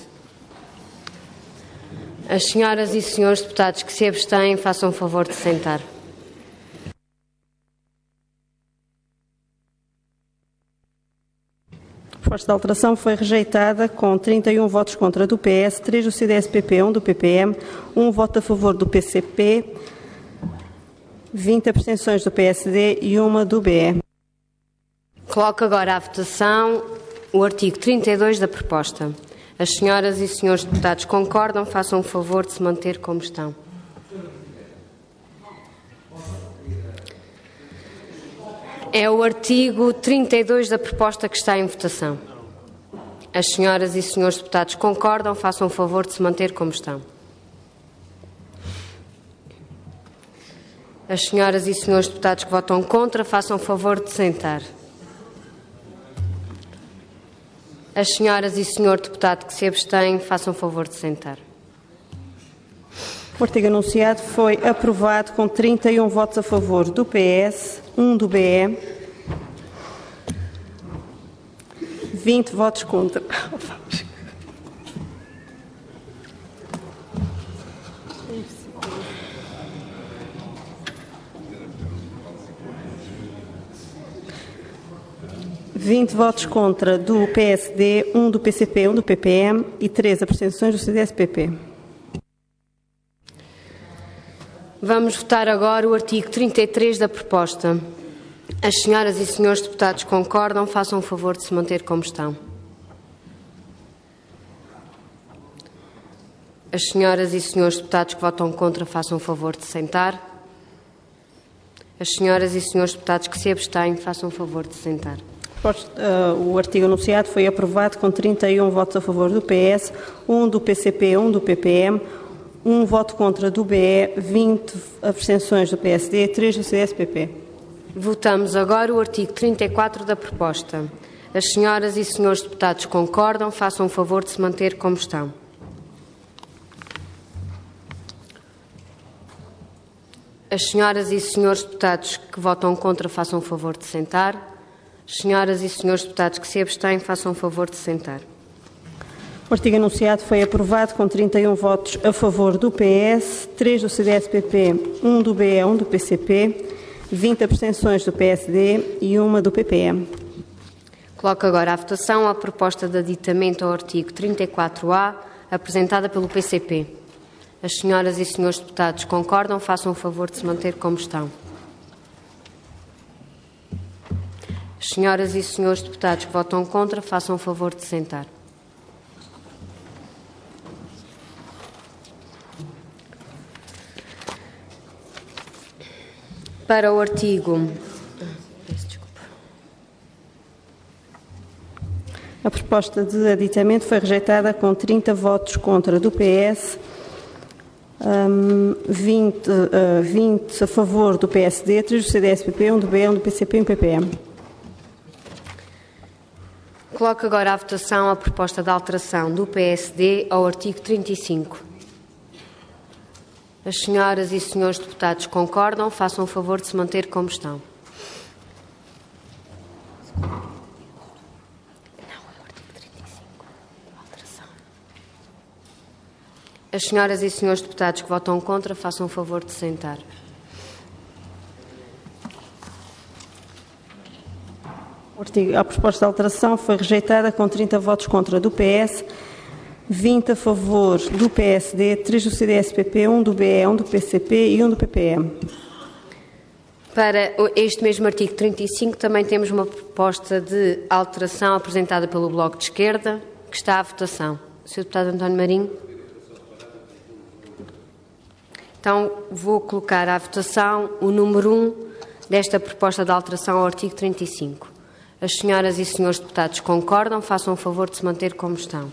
As senhoras e senhores deputados que se abstêm, façam o favor de sentar. A proposta de alteração foi rejeitada com trinta e um votos contra do P S, três do C D S P P, um do P P M, um voto a favor do P C P, vinte abstenções do P S D e uma do B E. Coloco agora à votação o artigo trinta e dois da proposta. As senhoras e senhores deputados concordam, façam o favor de se manter como estão. É o artigo trinta e dois da proposta que está em votação. As senhoras e senhores deputados concordam, façam o favor de se manter como estão. As senhoras e senhores deputados que votam contra, façam o favor de sentar. As senhoras e senhor deputado que se abstêm, façam o favor de sentar. O artigo anunciado foi aprovado com trinta e um votos a favor do P S, um do B E, vinte votos contra. vinte votos contra do P S D, um do P C P, um do P P M e três abstenções do C D S P P. Vamos votar agora o artigo trinta e três da proposta. As senhoras e senhores deputados concordam, façam o favor de se manter como estão. As senhoras e senhores deputados que votam contra, façam o favor de sentar. As senhoras e senhores deputados que se abstêm, façam o favor de sentar. O artigo anunciado foi aprovado com trinta e um votos a favor do P S, um do P C P, um do P P M, um voto contra do B E, vinte abstenções do P S D, três do C D S P P. Votamos agora o artigo trinta e quatro da proposta. As senhoras e senhores deputados concordam, façam o favor de se manter como estão. As senhoras e senhores deputados que votam contra, façam o favor de sentar. As senhoras e senhores deputados que se abstêm, façam o favor de sentar. O artigo anunciado foi aprovado com trinta e um votos a favor do P S, três do C D S P P, um do B E, um do P C P, vinte abstenções do P S D e uma do P P M. Coloco agora à votação a proposta de aditamento ao artigo trinta e quatro A, apresentada pelo P C P. As senhoras e senhores deputados concordam, façam o favor de se manter como estão. As senhoras e senhores deputados que votam contra, façam o favor de sentar. Para o artigo... Peço desculpa. A proposta de aditamento foi rejeitada com trinta votos contra do P S, um, vinte, uh, vinte a favor do P S D, três do C D S P P, um do B E, um do P C P e um do P P M. Coloco agora à votação a proposta de alteração do P S D ao artigo trinta e cinco. As senhoras e senhores deputados concordam, façam o favor de se manter como estão. Não, é o artigo trinta e cinco. Alteração. As senhoras e senhores deputados que votam contra, façam o favor de sentar. A proposta de alteração foi rejeitada com trinta votos contra do P S, vinte a favor do P S D, três do C D S P P, um do B E, um do P C P e um do P P M. Para este mesmo artigo trinta e cinco também temos uma proposta de alteração apresentada pelo Bloco de Esquerda, que está à votação. senhor Deputado António Marinho. Então, vou colocar à votação o número um desta proposta de alteração ao artigo trinta e cinco. As senhoras e senhores deputados concordam, façam o favor de se manter como estão.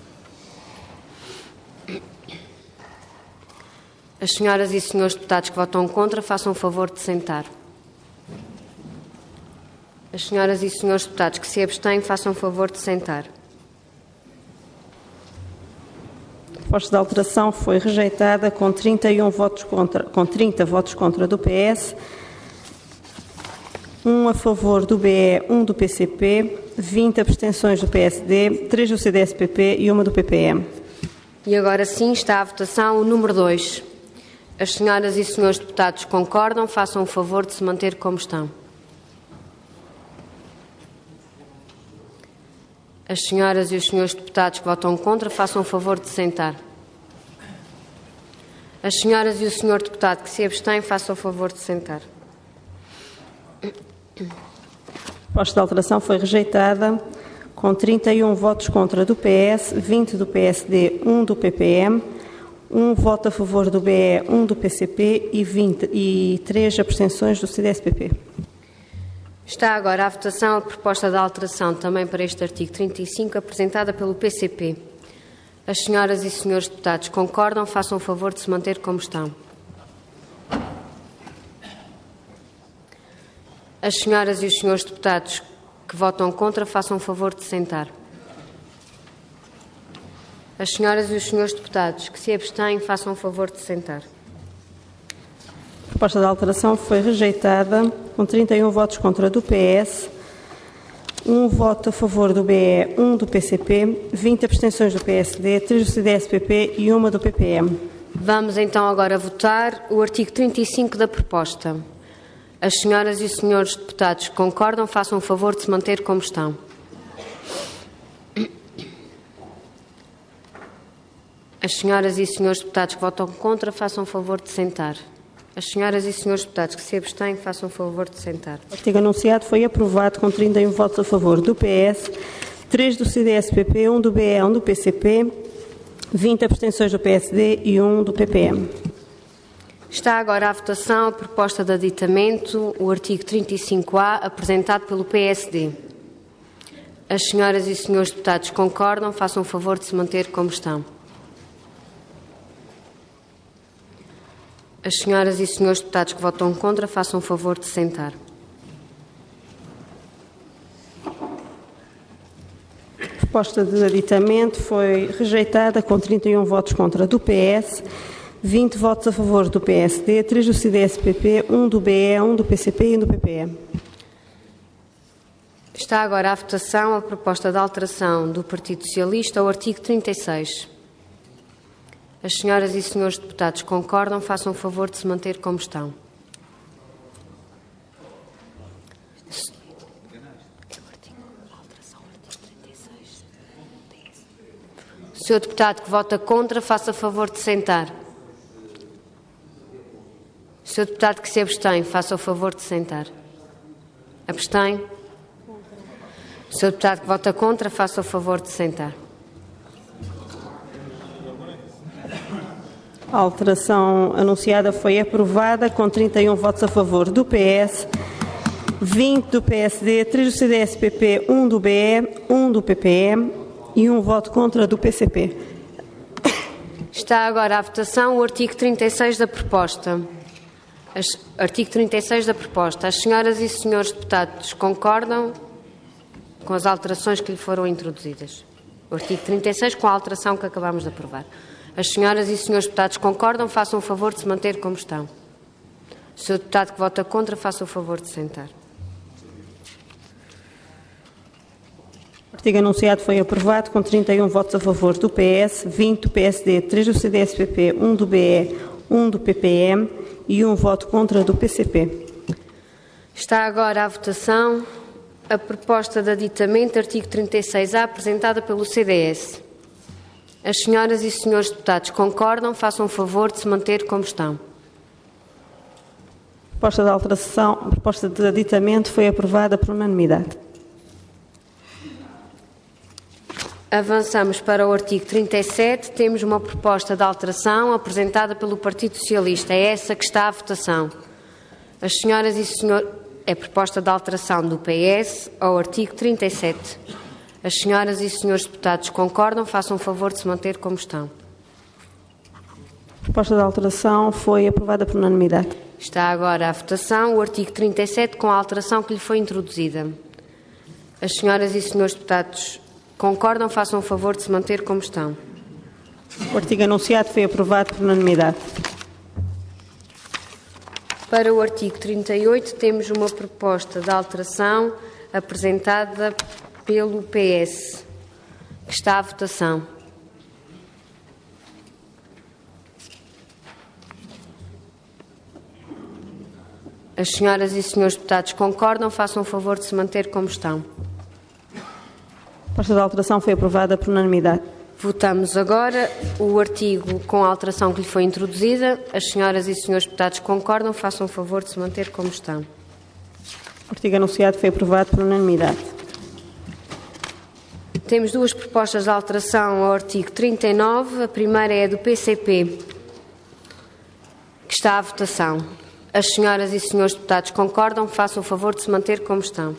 As senhoras e senhores deputados que votam contra, façam o favor de sentar. As senhoras e senhores deputados que se abstêm, façam favor de sentar. A proposta de alteração foi rejeitada com trinta e um votos contra, com trinta votos contra do P S, um a favor do B E, um do P C P, vinte abstenções do P S D, três do C D S P P e uma do P P M. E agora sim está à votação o número dois. As senhoras e senhores deputados concordam, façam o favor de se manter como estão. As senhoras e os senhores deputados que votam contra, façam o favor de sentar. As senhoras e o senhor deputado que se abstém, façam o favor de sentar. A proposta de alteração foi rejeitada com trinta e um votos contra do P S, vinte do P S D, um do P P M, um voto a favor do B E, um do P C P e, vinte, e três abstenções do C D S P P. Está agora à votação a proposta de alteração também para este artigo trinta e cinco, apresentada pelo P C P. As senhoras e senhores deputados concordam, façam o favor de se manter como estão. As senhoras e os senhores deputados que votam contra, façam o favor de sentar. As senhoras e os senhores deputados que se abstêm, façam o favor de sentar. A proposta de alteração foi rejeitada com trinta e um votos contra do P S, um voto a favor do B E, um do P C P, vinte abstenções do P S D, três do C D S P P e uma do P P M. Vamos então agora votar o artigo trinta e cinco da proposta. As senhoras e os senhores deputados que concordam, façam o favor de se manter como estão. As senhoras e os senhores deputados que votam contra, façam o favor de sentar. As senhoras e senhores deputados que se abstêm, façam o favor de sentar. O artigo anunciado foi aprovado com trinta e um votos a favor do P S, três do C D S P P, um do B E, um do P C P, vinte abstenções do P S D e um do P P M. Está agora à votação a proposta de aditamento, o artigo trinta e cinco A, apresentado pelo P S D. As senhoras e senhores deputados concordam, façam o favor de se manter como estão. As senhoras e senhores deputados que votam contra, façam o favor de sentar. A proposta de aditamento foi rejeitada com trinta e um votos contra do P S, vinte votos a favor do P S D, três do C D S P P, um do B E, um do P C P e um do P P M. Está agora à votação a proposta de alteração do Partido Socialista ao artigo trinta e seis. As senhoras e senhores deputados concordam, façam o favor de se manter como estão. O senhor deputado que vota contra, faça favor de sentar. O senhor deputado que se abstém, faça o favor de sentar. Abstém? O senhor deputado que vota contra, faça o favor de sentar. A alteração anunciada foi aprovada com trinta e um votos a favor do P S, vinte do P S D, três do C D S P P, um do B E, um do P P M e um voto contra do P C P. Está agora à votação o artigo trinta e seis da proposta. As, artigo trinta e seis da proposta. As senhoras e senhores deputados concordam com as alterações que lhe foram introduzidas. O artigo trinta e seis com a alteração que acabamos de aprovar. As senhoras e senhores deputados concordam, façam o favor de se manter como estão. O senhor deputado que vota contra, faça o favor de sentar. O artigo anunciado foi aprovado com trinta e um votos a favor do P S, vinte do P S D, três do C D S P P, um do B E, um do P P M e um voto contra do P C P. Está agora à votação a proposta de aditamento, artigo trinta e seis A, apresentada pelo C D S. As senhoras e senhores deputados concordam, façam o favor de se manter como estão. A proposta de alteração, a proposta de aditamento foi aprovada por unanimidade. Avançamos para o artigo trinta e sete. Temos uma proposta de alteração apresentada pelo Partido Socialista. É essa que está à votação. As senhoras e senhores... É proposta de alteração do P S ao artigo trinta e sete. As senhoras e senhores deputados concordam, façam o favor de se manter como estão. A proposta de alteração foi aprovada por unanimidade. Está agora à votação o artigo trinta e sete com a alteração que lhe foi introduzida. As senhoras e senhores deputados concordam, façam o favor de se manter como estão. O artigo anunciado foi aprovado por unanimidade. Para o artigo trinta e oito, temos uma proposta de alteração apresentada pelo P S, que está à votação. As senhoras e senhores deputados concordam, façam o favor de se manter como estão. A proposta de alteração foi aprovada por unanimidade. Votamos agora o artigo com a alteração que lhe foi introduzida. As senhoras e senhores deputados concordam, façam o favor de se manter como estão. O artigo anunciado foi aprovado por unanimidade. Temos duas propostas de alteração ao artigo trinta e nove. A primeira é a do P C P, que está à votação. As senhoras e senhores deputados concordam, façam o favor de se manter como estão.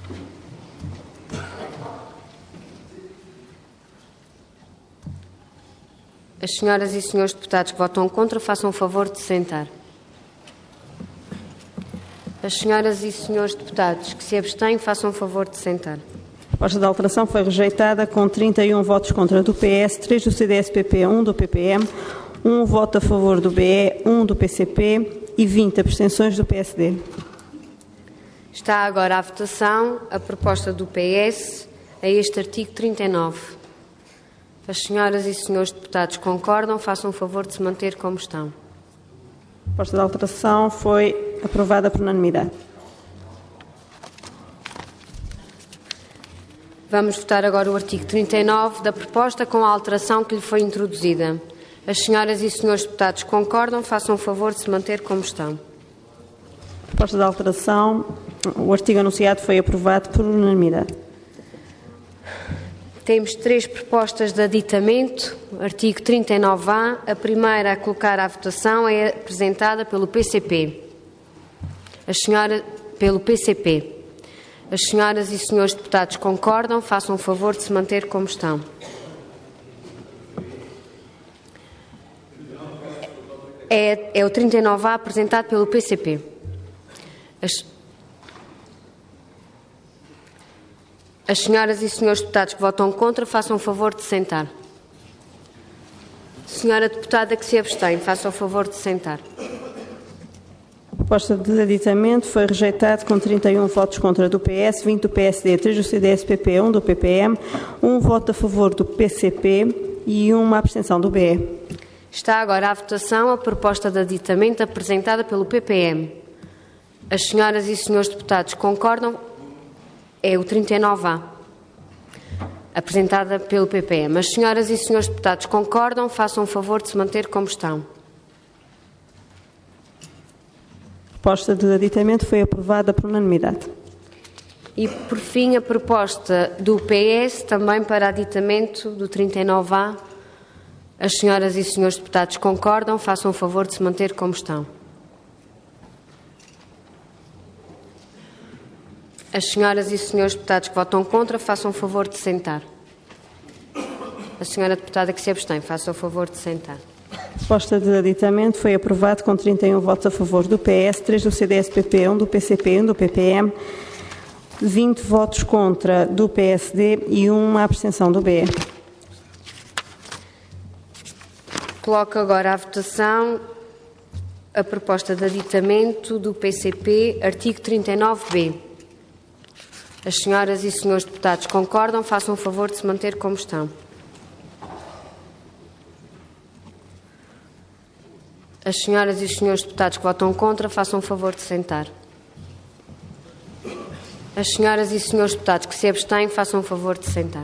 As senhoras e senhores deputados que votam contra, façam o favor de se sentar. As senhoras e senhores deputados que se abstêm, façam o favor de se sentar. A proposta de alteração foi rejeitada com trinta e um votos contra do P S, três do C D S P P, um do P P M, um voto a favor do B E, um do P C P e vinte abstenções do P S D. Está agora à votação a proposta do P S a este artigo trinta e nove. As senhoras e senhores deputados concordam, façam o favor de se manter como estão. A proposta de alteração foi aprovada por unanimidade. Vamos votar agora o artigo trinta e nove da proposta com a alteração que lhe foi introduzida. As senhoras e senhores deputados concordam, façam o favor de se manter como estão. A proposta de alteração, o artigo anunciado foi aprovado por unanimidade. Temos três propostas de aditamento. Artigo trinta e nove A. A primeira a colocar à votação é apresentada pelo P C P. As senhoras, pelo P C P. As senhoras e senhores deputados concordam, façam o favor de se manter como estão. É, é o trinta e nove A apresentado pelo P C P. As, as senhoras e senhores deputados que votam contra, façam o favor de sentar. Senhora deputada que se abstém, faça o favor de sentar. A proposta de aditamento foi rejeitada com trinta e um votos contra do P S, vinte do P S D, três do C D S P P, um do P P M, um voto a favor do P C P e uma abstenção do B E. Está agora à votação a proposta de aditamento apresentada pelo P P M. As senhoras e senhores deputados concordam? É o trinta e nove A, apresentada pelo P P M. As senhoras e senhores deputados concordam? Façam o favor de se manter como estão. A proposta de aditamento foi aprovada por unanimidade. E, por fim, a proposta do P S, também para aditamento do trinta e nove A. As senhoras e senhores deputados concordam? Façam o favor de se manter como estão. As senhoras e senhores deputados que votam contra, façam o favor de sentar. A senhora deputada que se abstém, faça o favor de sentar. A proposta de aditamento foi aprovada com trinta e um votos a favor do P S, três do C D S P P, um do P C P, um do P P M, vinte votos contra do P S D e uma abstenção do B E. Coloco agora à votação a proposta de aditamento do P C P, artigo trinta e nove B. As senhoras e senhores deputados concordam? Façam o favor de se manter como estão. As senhoras e senhores deputados que votam contra, façam o favor de sentar. As senhoras e senhores deputados que se abstêm, façam o favor de sentar.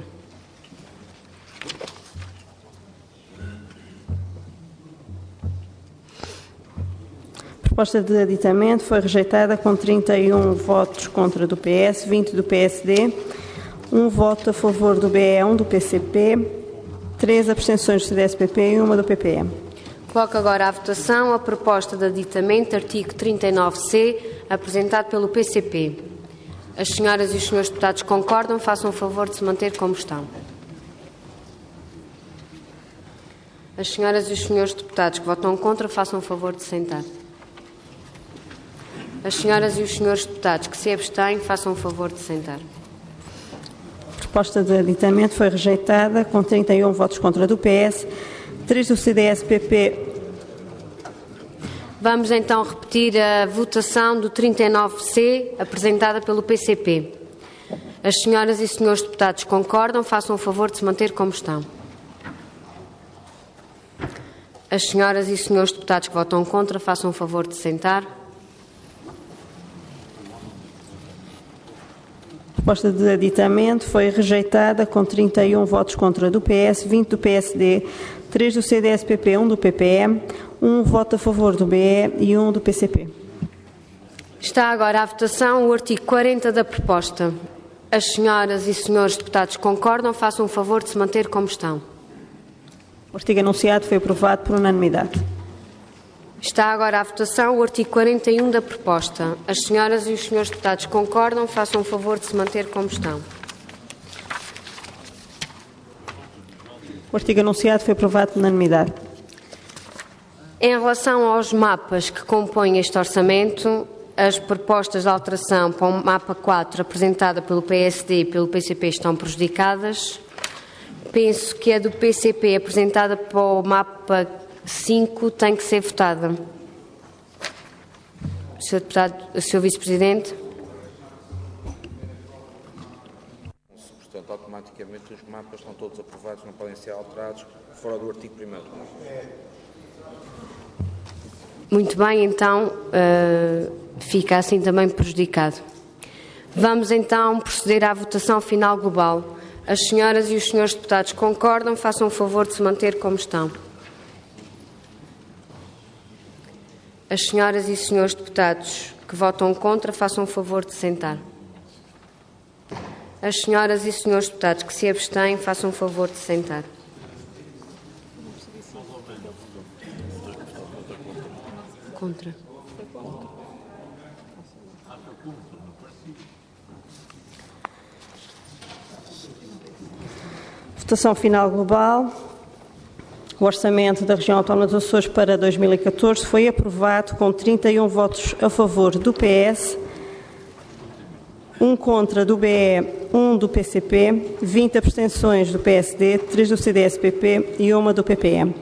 A proposta de aditamento foi rejeitada com trinta e um votos contra do P S, vinte do P S D, um voto a favor do B E, um do P C P, três abstenções do C D S P P e uma do P P M. Coloco agora à votação a proposta de aditamento, artigo trinta e nove C, apresentado pelo P C P. As senhoras e os senhores deputados concordam? Façam o favor de se manter como estão. As senhoras e os senhores deputados que votam contra, façam o favor de sentar. As senhoras e os senhores deputados que se abstêm, façam o favor de sentar. proposta de aditamento foi rejeitada com trinta e um votos contra do P S, três do C D S P P. Vamos então repetir a votação do trinta e nove C, apresentada pelo P C P. As senhoras e senhores deputados concordam, façam o favor de se manter como estão. As senhoras e senhores deputados que votam contra, façam o favor de se sentar. A proposta de aditamento foi rejeitada com trinta e um votos contra do P S, vinte do P S D, três do C D S P P, um do P P M, um voto a favor do B E e um do P C P. Está agora à votação o artigo quarenta da proposta. As senhoras e senhores deputados concordam, façam o favor de se manter como estão. O artigo anunciado foi aprovado por unanimidade. Está agora à votação o artigo quarenta e um da proposta. As senhoras e os senhores deputados concordam, façam o favor de se manter como estão. O artigo anunciado foi aprovado por unanimidade. Em relação aos mapas que compõem este orçamento, as propostas de alteração para o mapa quatro apresentada pelo P S D e pelo P C P estão prejudicadas. Penso que a do P C P apresentada para o mapa cinco tem que ser votada. senhor Deputado, senhor Vice-Presidente. Portanto, automaticamente os mapas estão todos aprovados, não podem ser alterados fora do artigo primeiro. Muito bem, então uh, fica assim também prejudicado. Vamos então proceder à votação final global. As senhoras e os senhores deputados concordam, façam o favor de se manter como estão. As senhoras e senhores deputados que votam contra, façam o favor de sentar. As senhoras e senhores deputados que se abstêm, façam o favor de sentar. Contra. Votação final global. O orçamento da Região Autónoma dos Açores para dois mil e catorze foi aprovado com trinta e um votos a favor do P S, um contra do B E, um do P C P, vinte abstenções do P S D, três do C D S P P e uma do P P M.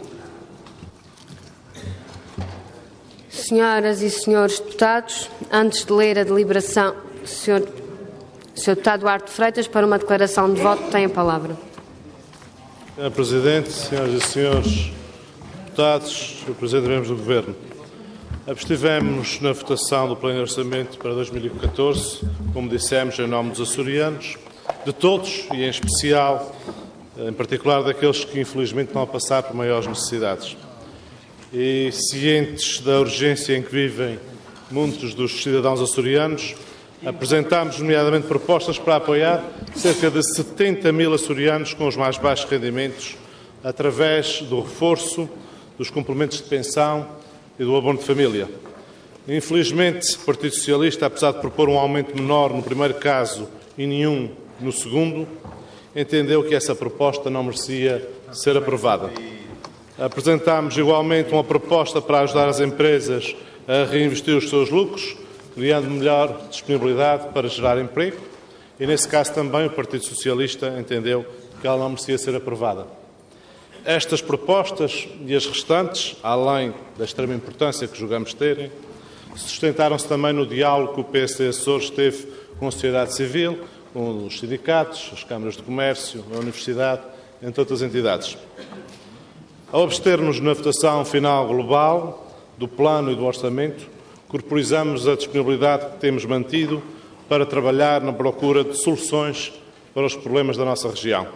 Senhoras e senhores deputados, antes de ler a deliberação, senhor, senhor Deputado Duarte Freitas, para uma declaração de voto, tem a palavra. Senhor Presidente, senhoras e senhores deputados, senhor Presidente e membros do Governo, abstivemos na votação do Plano de Orçamento para dois mil e catorze, como dissemos, em nome dos açorianos, de todos e em especial, em particular, daqueles que infelizmente estão a passar por maiores necessidades. E cientes da urgência em que vivem muitos dos cidadãos açorianos, apresentámos, nomeadamente, propostas para apoiar cerca de setenta mil açorianos com os mais baixos rendimentos, através do reforço dos complementos de pensão e do abono de família. Infelizmente, o Partido Socialista, apesar de propor um aumento menor no primeiro caso e nenhum no segundo, entendeu que essa proposta não merecia ser aprovada. Apresentámos igualmente uma proposta para ajudar as empresas a reinvestir os seus lucros, criando melhor disponibilidade para gerar emprego, e nesse caso também o Partido Socialista entendeu que ela não merecia ser aprovada. Estas propostas e as restantes, além da extrema importância que julgamos terem, sustentaram-se também no diálogo que o P S D Açores teve com a sociedade civil, com os sindicatos, as câmaras de comércio, a universidade, entre outras entidades. Ao abster-nos na votação final global do plano e do orçamento, corporizamos a disponibilidade que temos mantido para trabalhar na procura de soluções para os problemas da nossa região.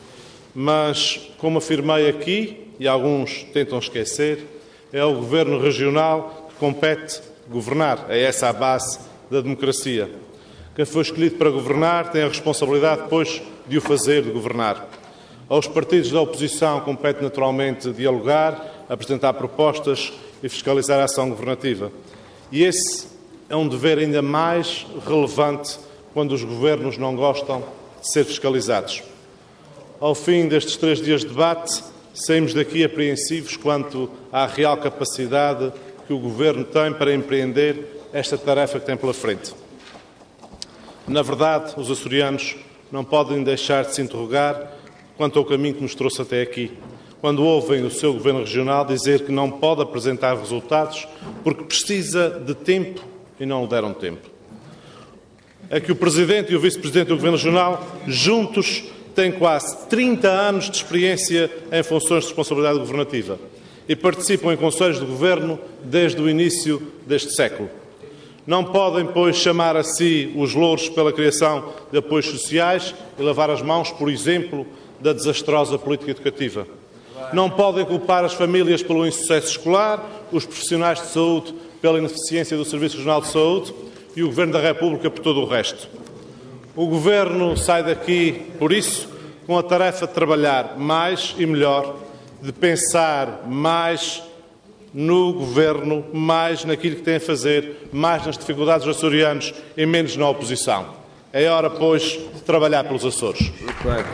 Mas, como afirmei aqui, e alguns tentam esquecer, é ao Governo Regional que compete governar. É essa a base da democracia. Quem foi escolhido para governar tem a responsabilidade, depois, de o fazer, de governar. Aos partidos da oposição compete, naturalmente, dialogar, apresentar propostas e fiscalizar a ação governativa. E esse é um dever ainda mais relevante quando os governos não gostam de ser fiscalizados. Ao fim destes três dias de debate, saímos daqui apreensivos quanto à real capacidade que o Governo tem para empreender esta tarefa que tem pela frente. Na verdade, os açorianos não podem deixar de se interrogar quanto ao caminho que nos trouxe até aqui, quando ouvem o seu Governo Regional dizer que não pode apresentar resultados porque precisa de tempo e não lhe deram tempo. É que o Presidente e o Vice-Presidente do Governo Regional, juntos, têm quase trinta anos de experiência em funções de responsabilidade governativa e participam em conselhos de governo desde o início deste século. Não podem, pois, chamar a si os louros pela criação de apoios sociais e lavar as mãos, por exemplo, da desastrosa política educativa. Não podem culpar as famílias pelo insucesso escolar, os profissionais de saúde pela ineficiência do Serviço Regional de Saúde e o Governo da República por todo o resto. O Governo sai daqui, por isso, com a tarefa de trabalhar mais e melhor, de pensar mais no Governo, mais naquilo que tem a fazer, mais nas dificuldades dos açorianos e menos na oposição. É hora, pois, de trabalhar pelos Açores. Muito bem.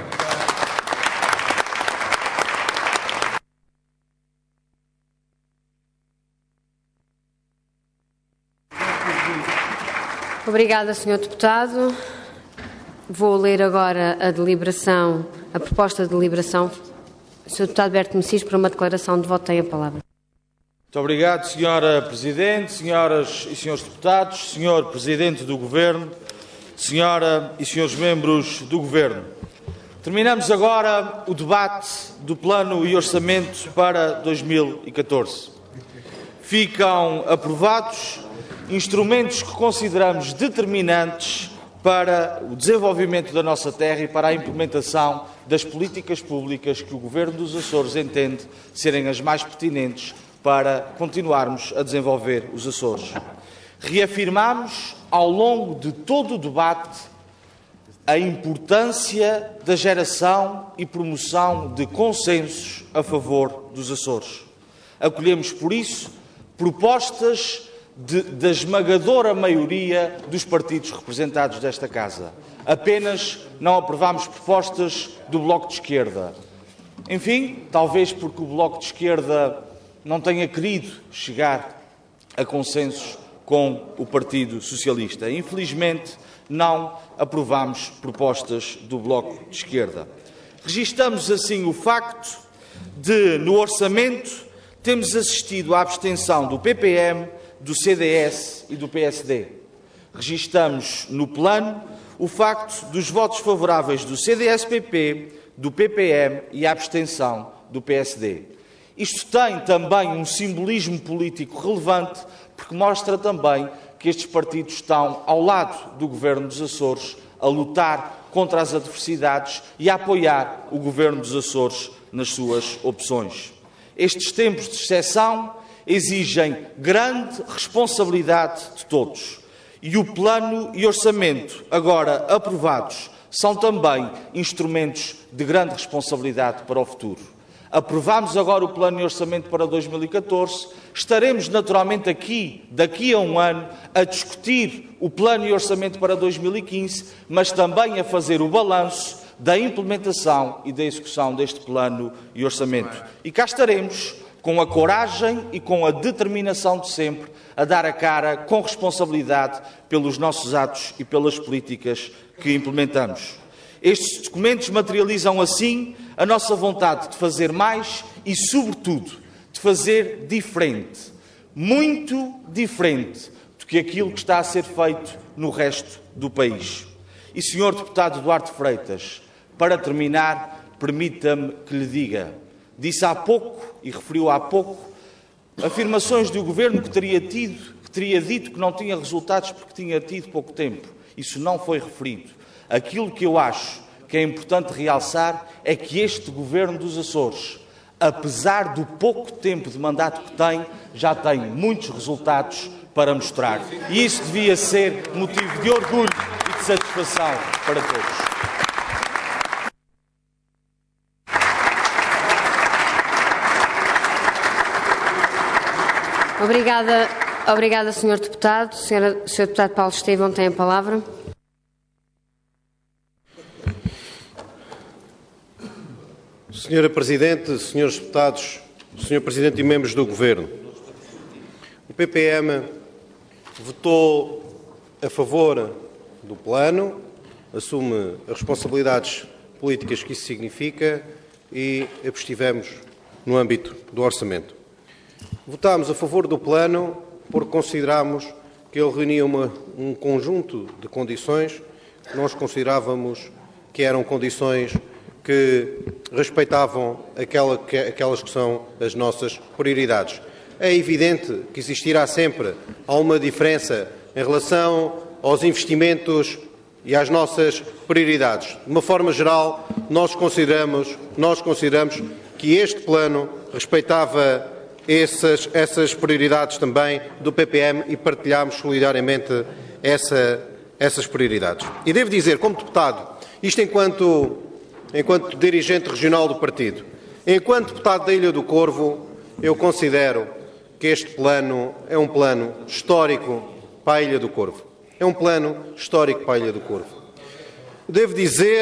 Obrigada, senhor Deputado. Vou ler agora a deliberação, a proposta de deliberação. senhor Deputado Berto Messias, para uma declaração de voto, tem a palavra. Muito obrigado, senhora Presidente, senhoras e senhores deputados, senhor Presidente do Governo, senhora e senhores membros do Governo. Terminamos agora o debate do Plano e Orçamento para dois mil e catorze. Ficam aprovados instrumentos que consideramos determinantes para o desenvolvimento da nossa terra e para a implementação das políticas públicas que o Governo dos Açores entende serem as mais pertinentes para continuarmos a desenvolver os Açores. Reafirmamos, ao longo de todo o debate, a importância da geração e promoção de consensos a favor dos Açores. Acolhemos, por isso, propostas de, da esmagadora maioria dos partidos representados desta Casa. Apenas não aprovámos propostas do Bloco de Esquerda. Enfim, talvez porque o Bloco de Esquerda não tenha querido chegar a consensos com o Partido Socialista. Infelizmente, não aprovámos propostas do Bloco de Esquerda. Registamos, assim, o facto de, no orçamento, temos assistido à abstenção do P P M, do C D S e do P S D. Registamos, no plano, o facto dos votos favoráveis do C D S P P, do P P M e a abstenção do P S D. Isto tem também um simbolismo político relevante, porque mostra também que estes partidos estão ao lado do Governo dos Açores, a lutar contra as adversidades e a apoiar o Governo dos Açores nas suas opções. Estes tempos de exceção exigem grande responsabilidade de todos. E o plano e orçamento, agora aprovados, são também instrumentos de grande responsabilidade para o futuro. Aprovamos agora o plano e orçamento para dois mil e catorze, estaremos naturalmente aqui, daqui a um ano, a discutir o plano e orçamento para dois mil e quinze, mas também a fazer o balanço da implementação e da execução deste plano e orçamento. E cá estaremos, com a coragem e com a determinação de sempre, a dar a cara com responsabilidade pelos nossos atos e pelas políticas que implementamos. Estes documentos materializam, assim, a nossa vontade de fazer mais e, sobretudo, de fazer diferente, muito diferente do que aquilo que está a ser feito no resto do país. E, senhor Deputado Duarte Freitas, para terminar, permita-me que lhe diga, disse há pouco, e referiu há pouco, afirmações do Governo que teria tido, que teria dito que não tinha resultados porque tinha tido pouco tempo. Isso não foi referido. Aquilo que eu acho que é importante realçar é que este Governo dos Açores, apesar do pouco tempo de mandato que tem, já tem muitos resultados para mostrar. E isso devia ser motivo de orgulho e de satisfação para todos. Obrigada, obrigada, senhor Deputado. Senhora, senhor Deputado Paulo Estevão tem a palavra. Senhora Presidente, senhores deputados, senhor Presidente e membros do Governo, o P P M votou a favor do plano assume as responsabilidades políticas que isso significa e abstivemos no âmbito do orçamento. Votámos a favor do plano porque considerámos que ele reunia uma, um conjunto de condições que nós considerávamos que eram condições que respeitavam aquela que, aquelas que são as nossas prioridades. É evidente que existirá sempre alguma diferença em relação aos investimentos e às nossas prioridades. De uma forma geral, nós consideramos, nós consideramos que este plano respeitava essas, essas prioridades também do P P M e partilhámos solidariamente essa, essas prioridades. E devo dizer, como deputado, isto enquanto, enquanto dirigente regional do partido, enquanto deputado da Ilha do Corvo, eu considero que este plano é um plano histórico para a Ilha do Corvo. É um plano histórico para a Ilha do Corvo. Devo dizer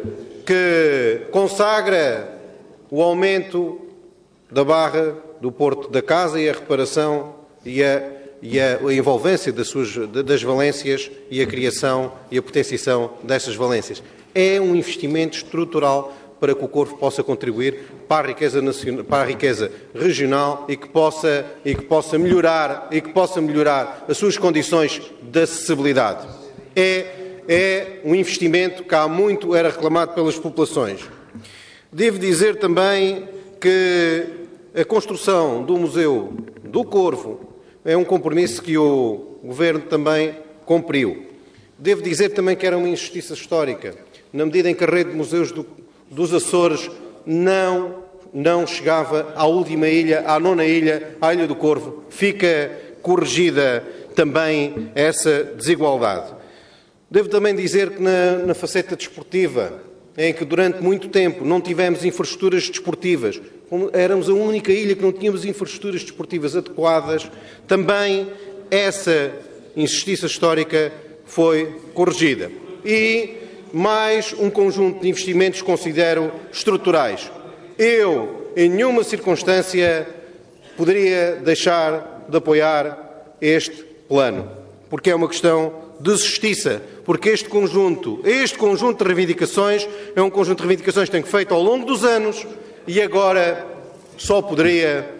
que consagra o aumento da barra do Porto da Casa e a reparação e a, e a, a envolvência das, suas, das valências e a criação e a potenciação destas valências. É um investimento estrutural para que o Corvo possa contribuir para a riqueza nacional, para a riqueza regional e que possa e que possa melhorar e que possa melhorar as suas condições de acessibilidade. É é um investimento que há muito era reclamado pelas populações. Devo dizer também que a construção do Museu do Corvo é um compromisso que o Governo também cumpriu. Devo dizer também que era uma injustiça histórica, na medida em que a rede de museus do, dos Açores não, não chegava à última ilha, à nona ilha, à Ilha do Corvo. Fica corrigida também essa desigualdade. Devo também dizer que na, na faceta desportiva, em que durante muito tempo não tivemos infraestruturas desportivas, éramos a única ilha que não tínhamos infraestruturas desportivas adequadas, também essa injustiça histórica foi corrigida. E mais um conjunto de investimentos que considero estruturais. Eu, em nenhuma circunstância, poderia deixar de apoiar este plano, porque é uma questão de justiça, porque este conjunto, este conjunto de reivindicações é um conjunto de reivindicações que tem feito ao longo dos anos e agora só poderia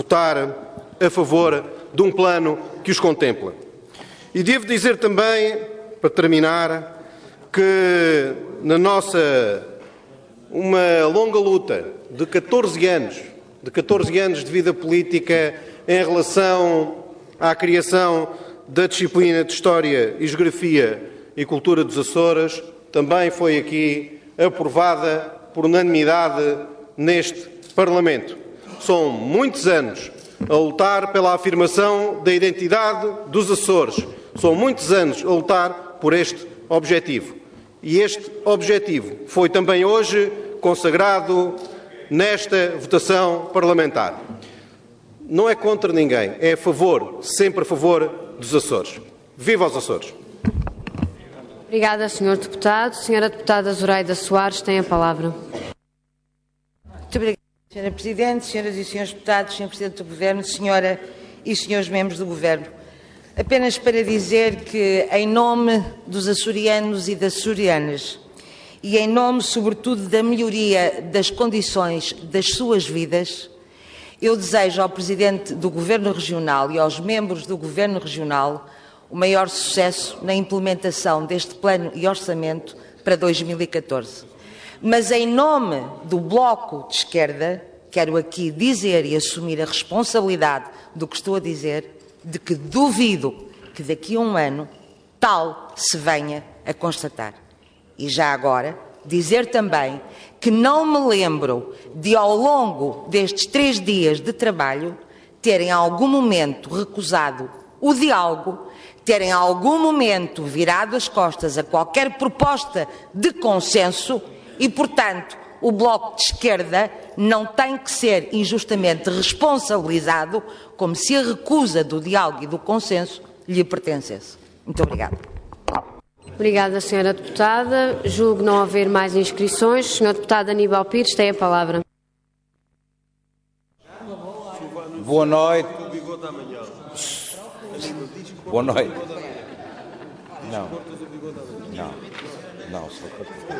votar a favor de um plano que os contempla. E devo dizer também, para terminar, que na nossa uma longa luta de catorze anos, de catorze anos de vida política em relação à criação da disciplina de História e Geografia e Cultura dos Açores, também foi aqui aprovada por unanimidade neste Parlamento. São muitos anos a lutar pela afirmação da identidade dos Açores. São muitos anos a lutar por este objetivo. E este objetivo foi também hoje consagrado nesta votação parlamentar. Não é contra ninguém, é a favor, sempre a favor dos Açores. Viva os Açores! Obrigada, senhor Deputado. Senhora Deputada Zoraida Soares tem a palavra. Muito obrigada, senhora Presidente, senhoras e senhores deputados, senhor Presidente do Governo, senhora e senhores membros do Governo. Apenas para dizer que, em nome dos açorianos e das açorianas, e em nome, sobretudo, da melhoria das condições das suas vidas, eu desejo ao Presidente do Governo Regional e aos membros do Governo Regional o maior sucesso na implementação deste plano e orçamento para dois mil e catorze. Mas, em nome do Bloco de Esquerda, quero aqui dizer e assumir a responsabilidade do que estou a dizer, de que duvido que daqui a um ano tal se venha a constatar. E já agora, dizer também que não me lembro de, ao longo destes três dias de trabalho, terem em algum momento recusado o diálogo, terem em algum momento virado as costas a qualquer proposta de consenso e, portanto, o Bloco de Esquerda não tem que ser injustamente responsabilizado como se a recusa do diálogo e do consenso lhe pertencesse. Muito obrigada. Obrigada, senhora Deputada. Julgo não haver mais inscrições. senhor Deputado Aníbal Pires tem a palavra. Boa noite. Boa noite. Não. Não. Não, senhor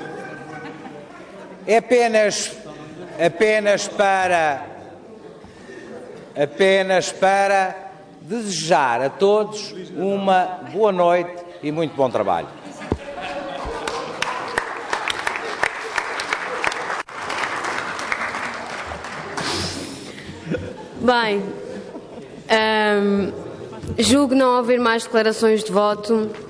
É apenas, apenas para, apenas para desejar a todos uma boa noite e muito bom trabalho. Bem, hum, julgo não haver mais declarações de voto.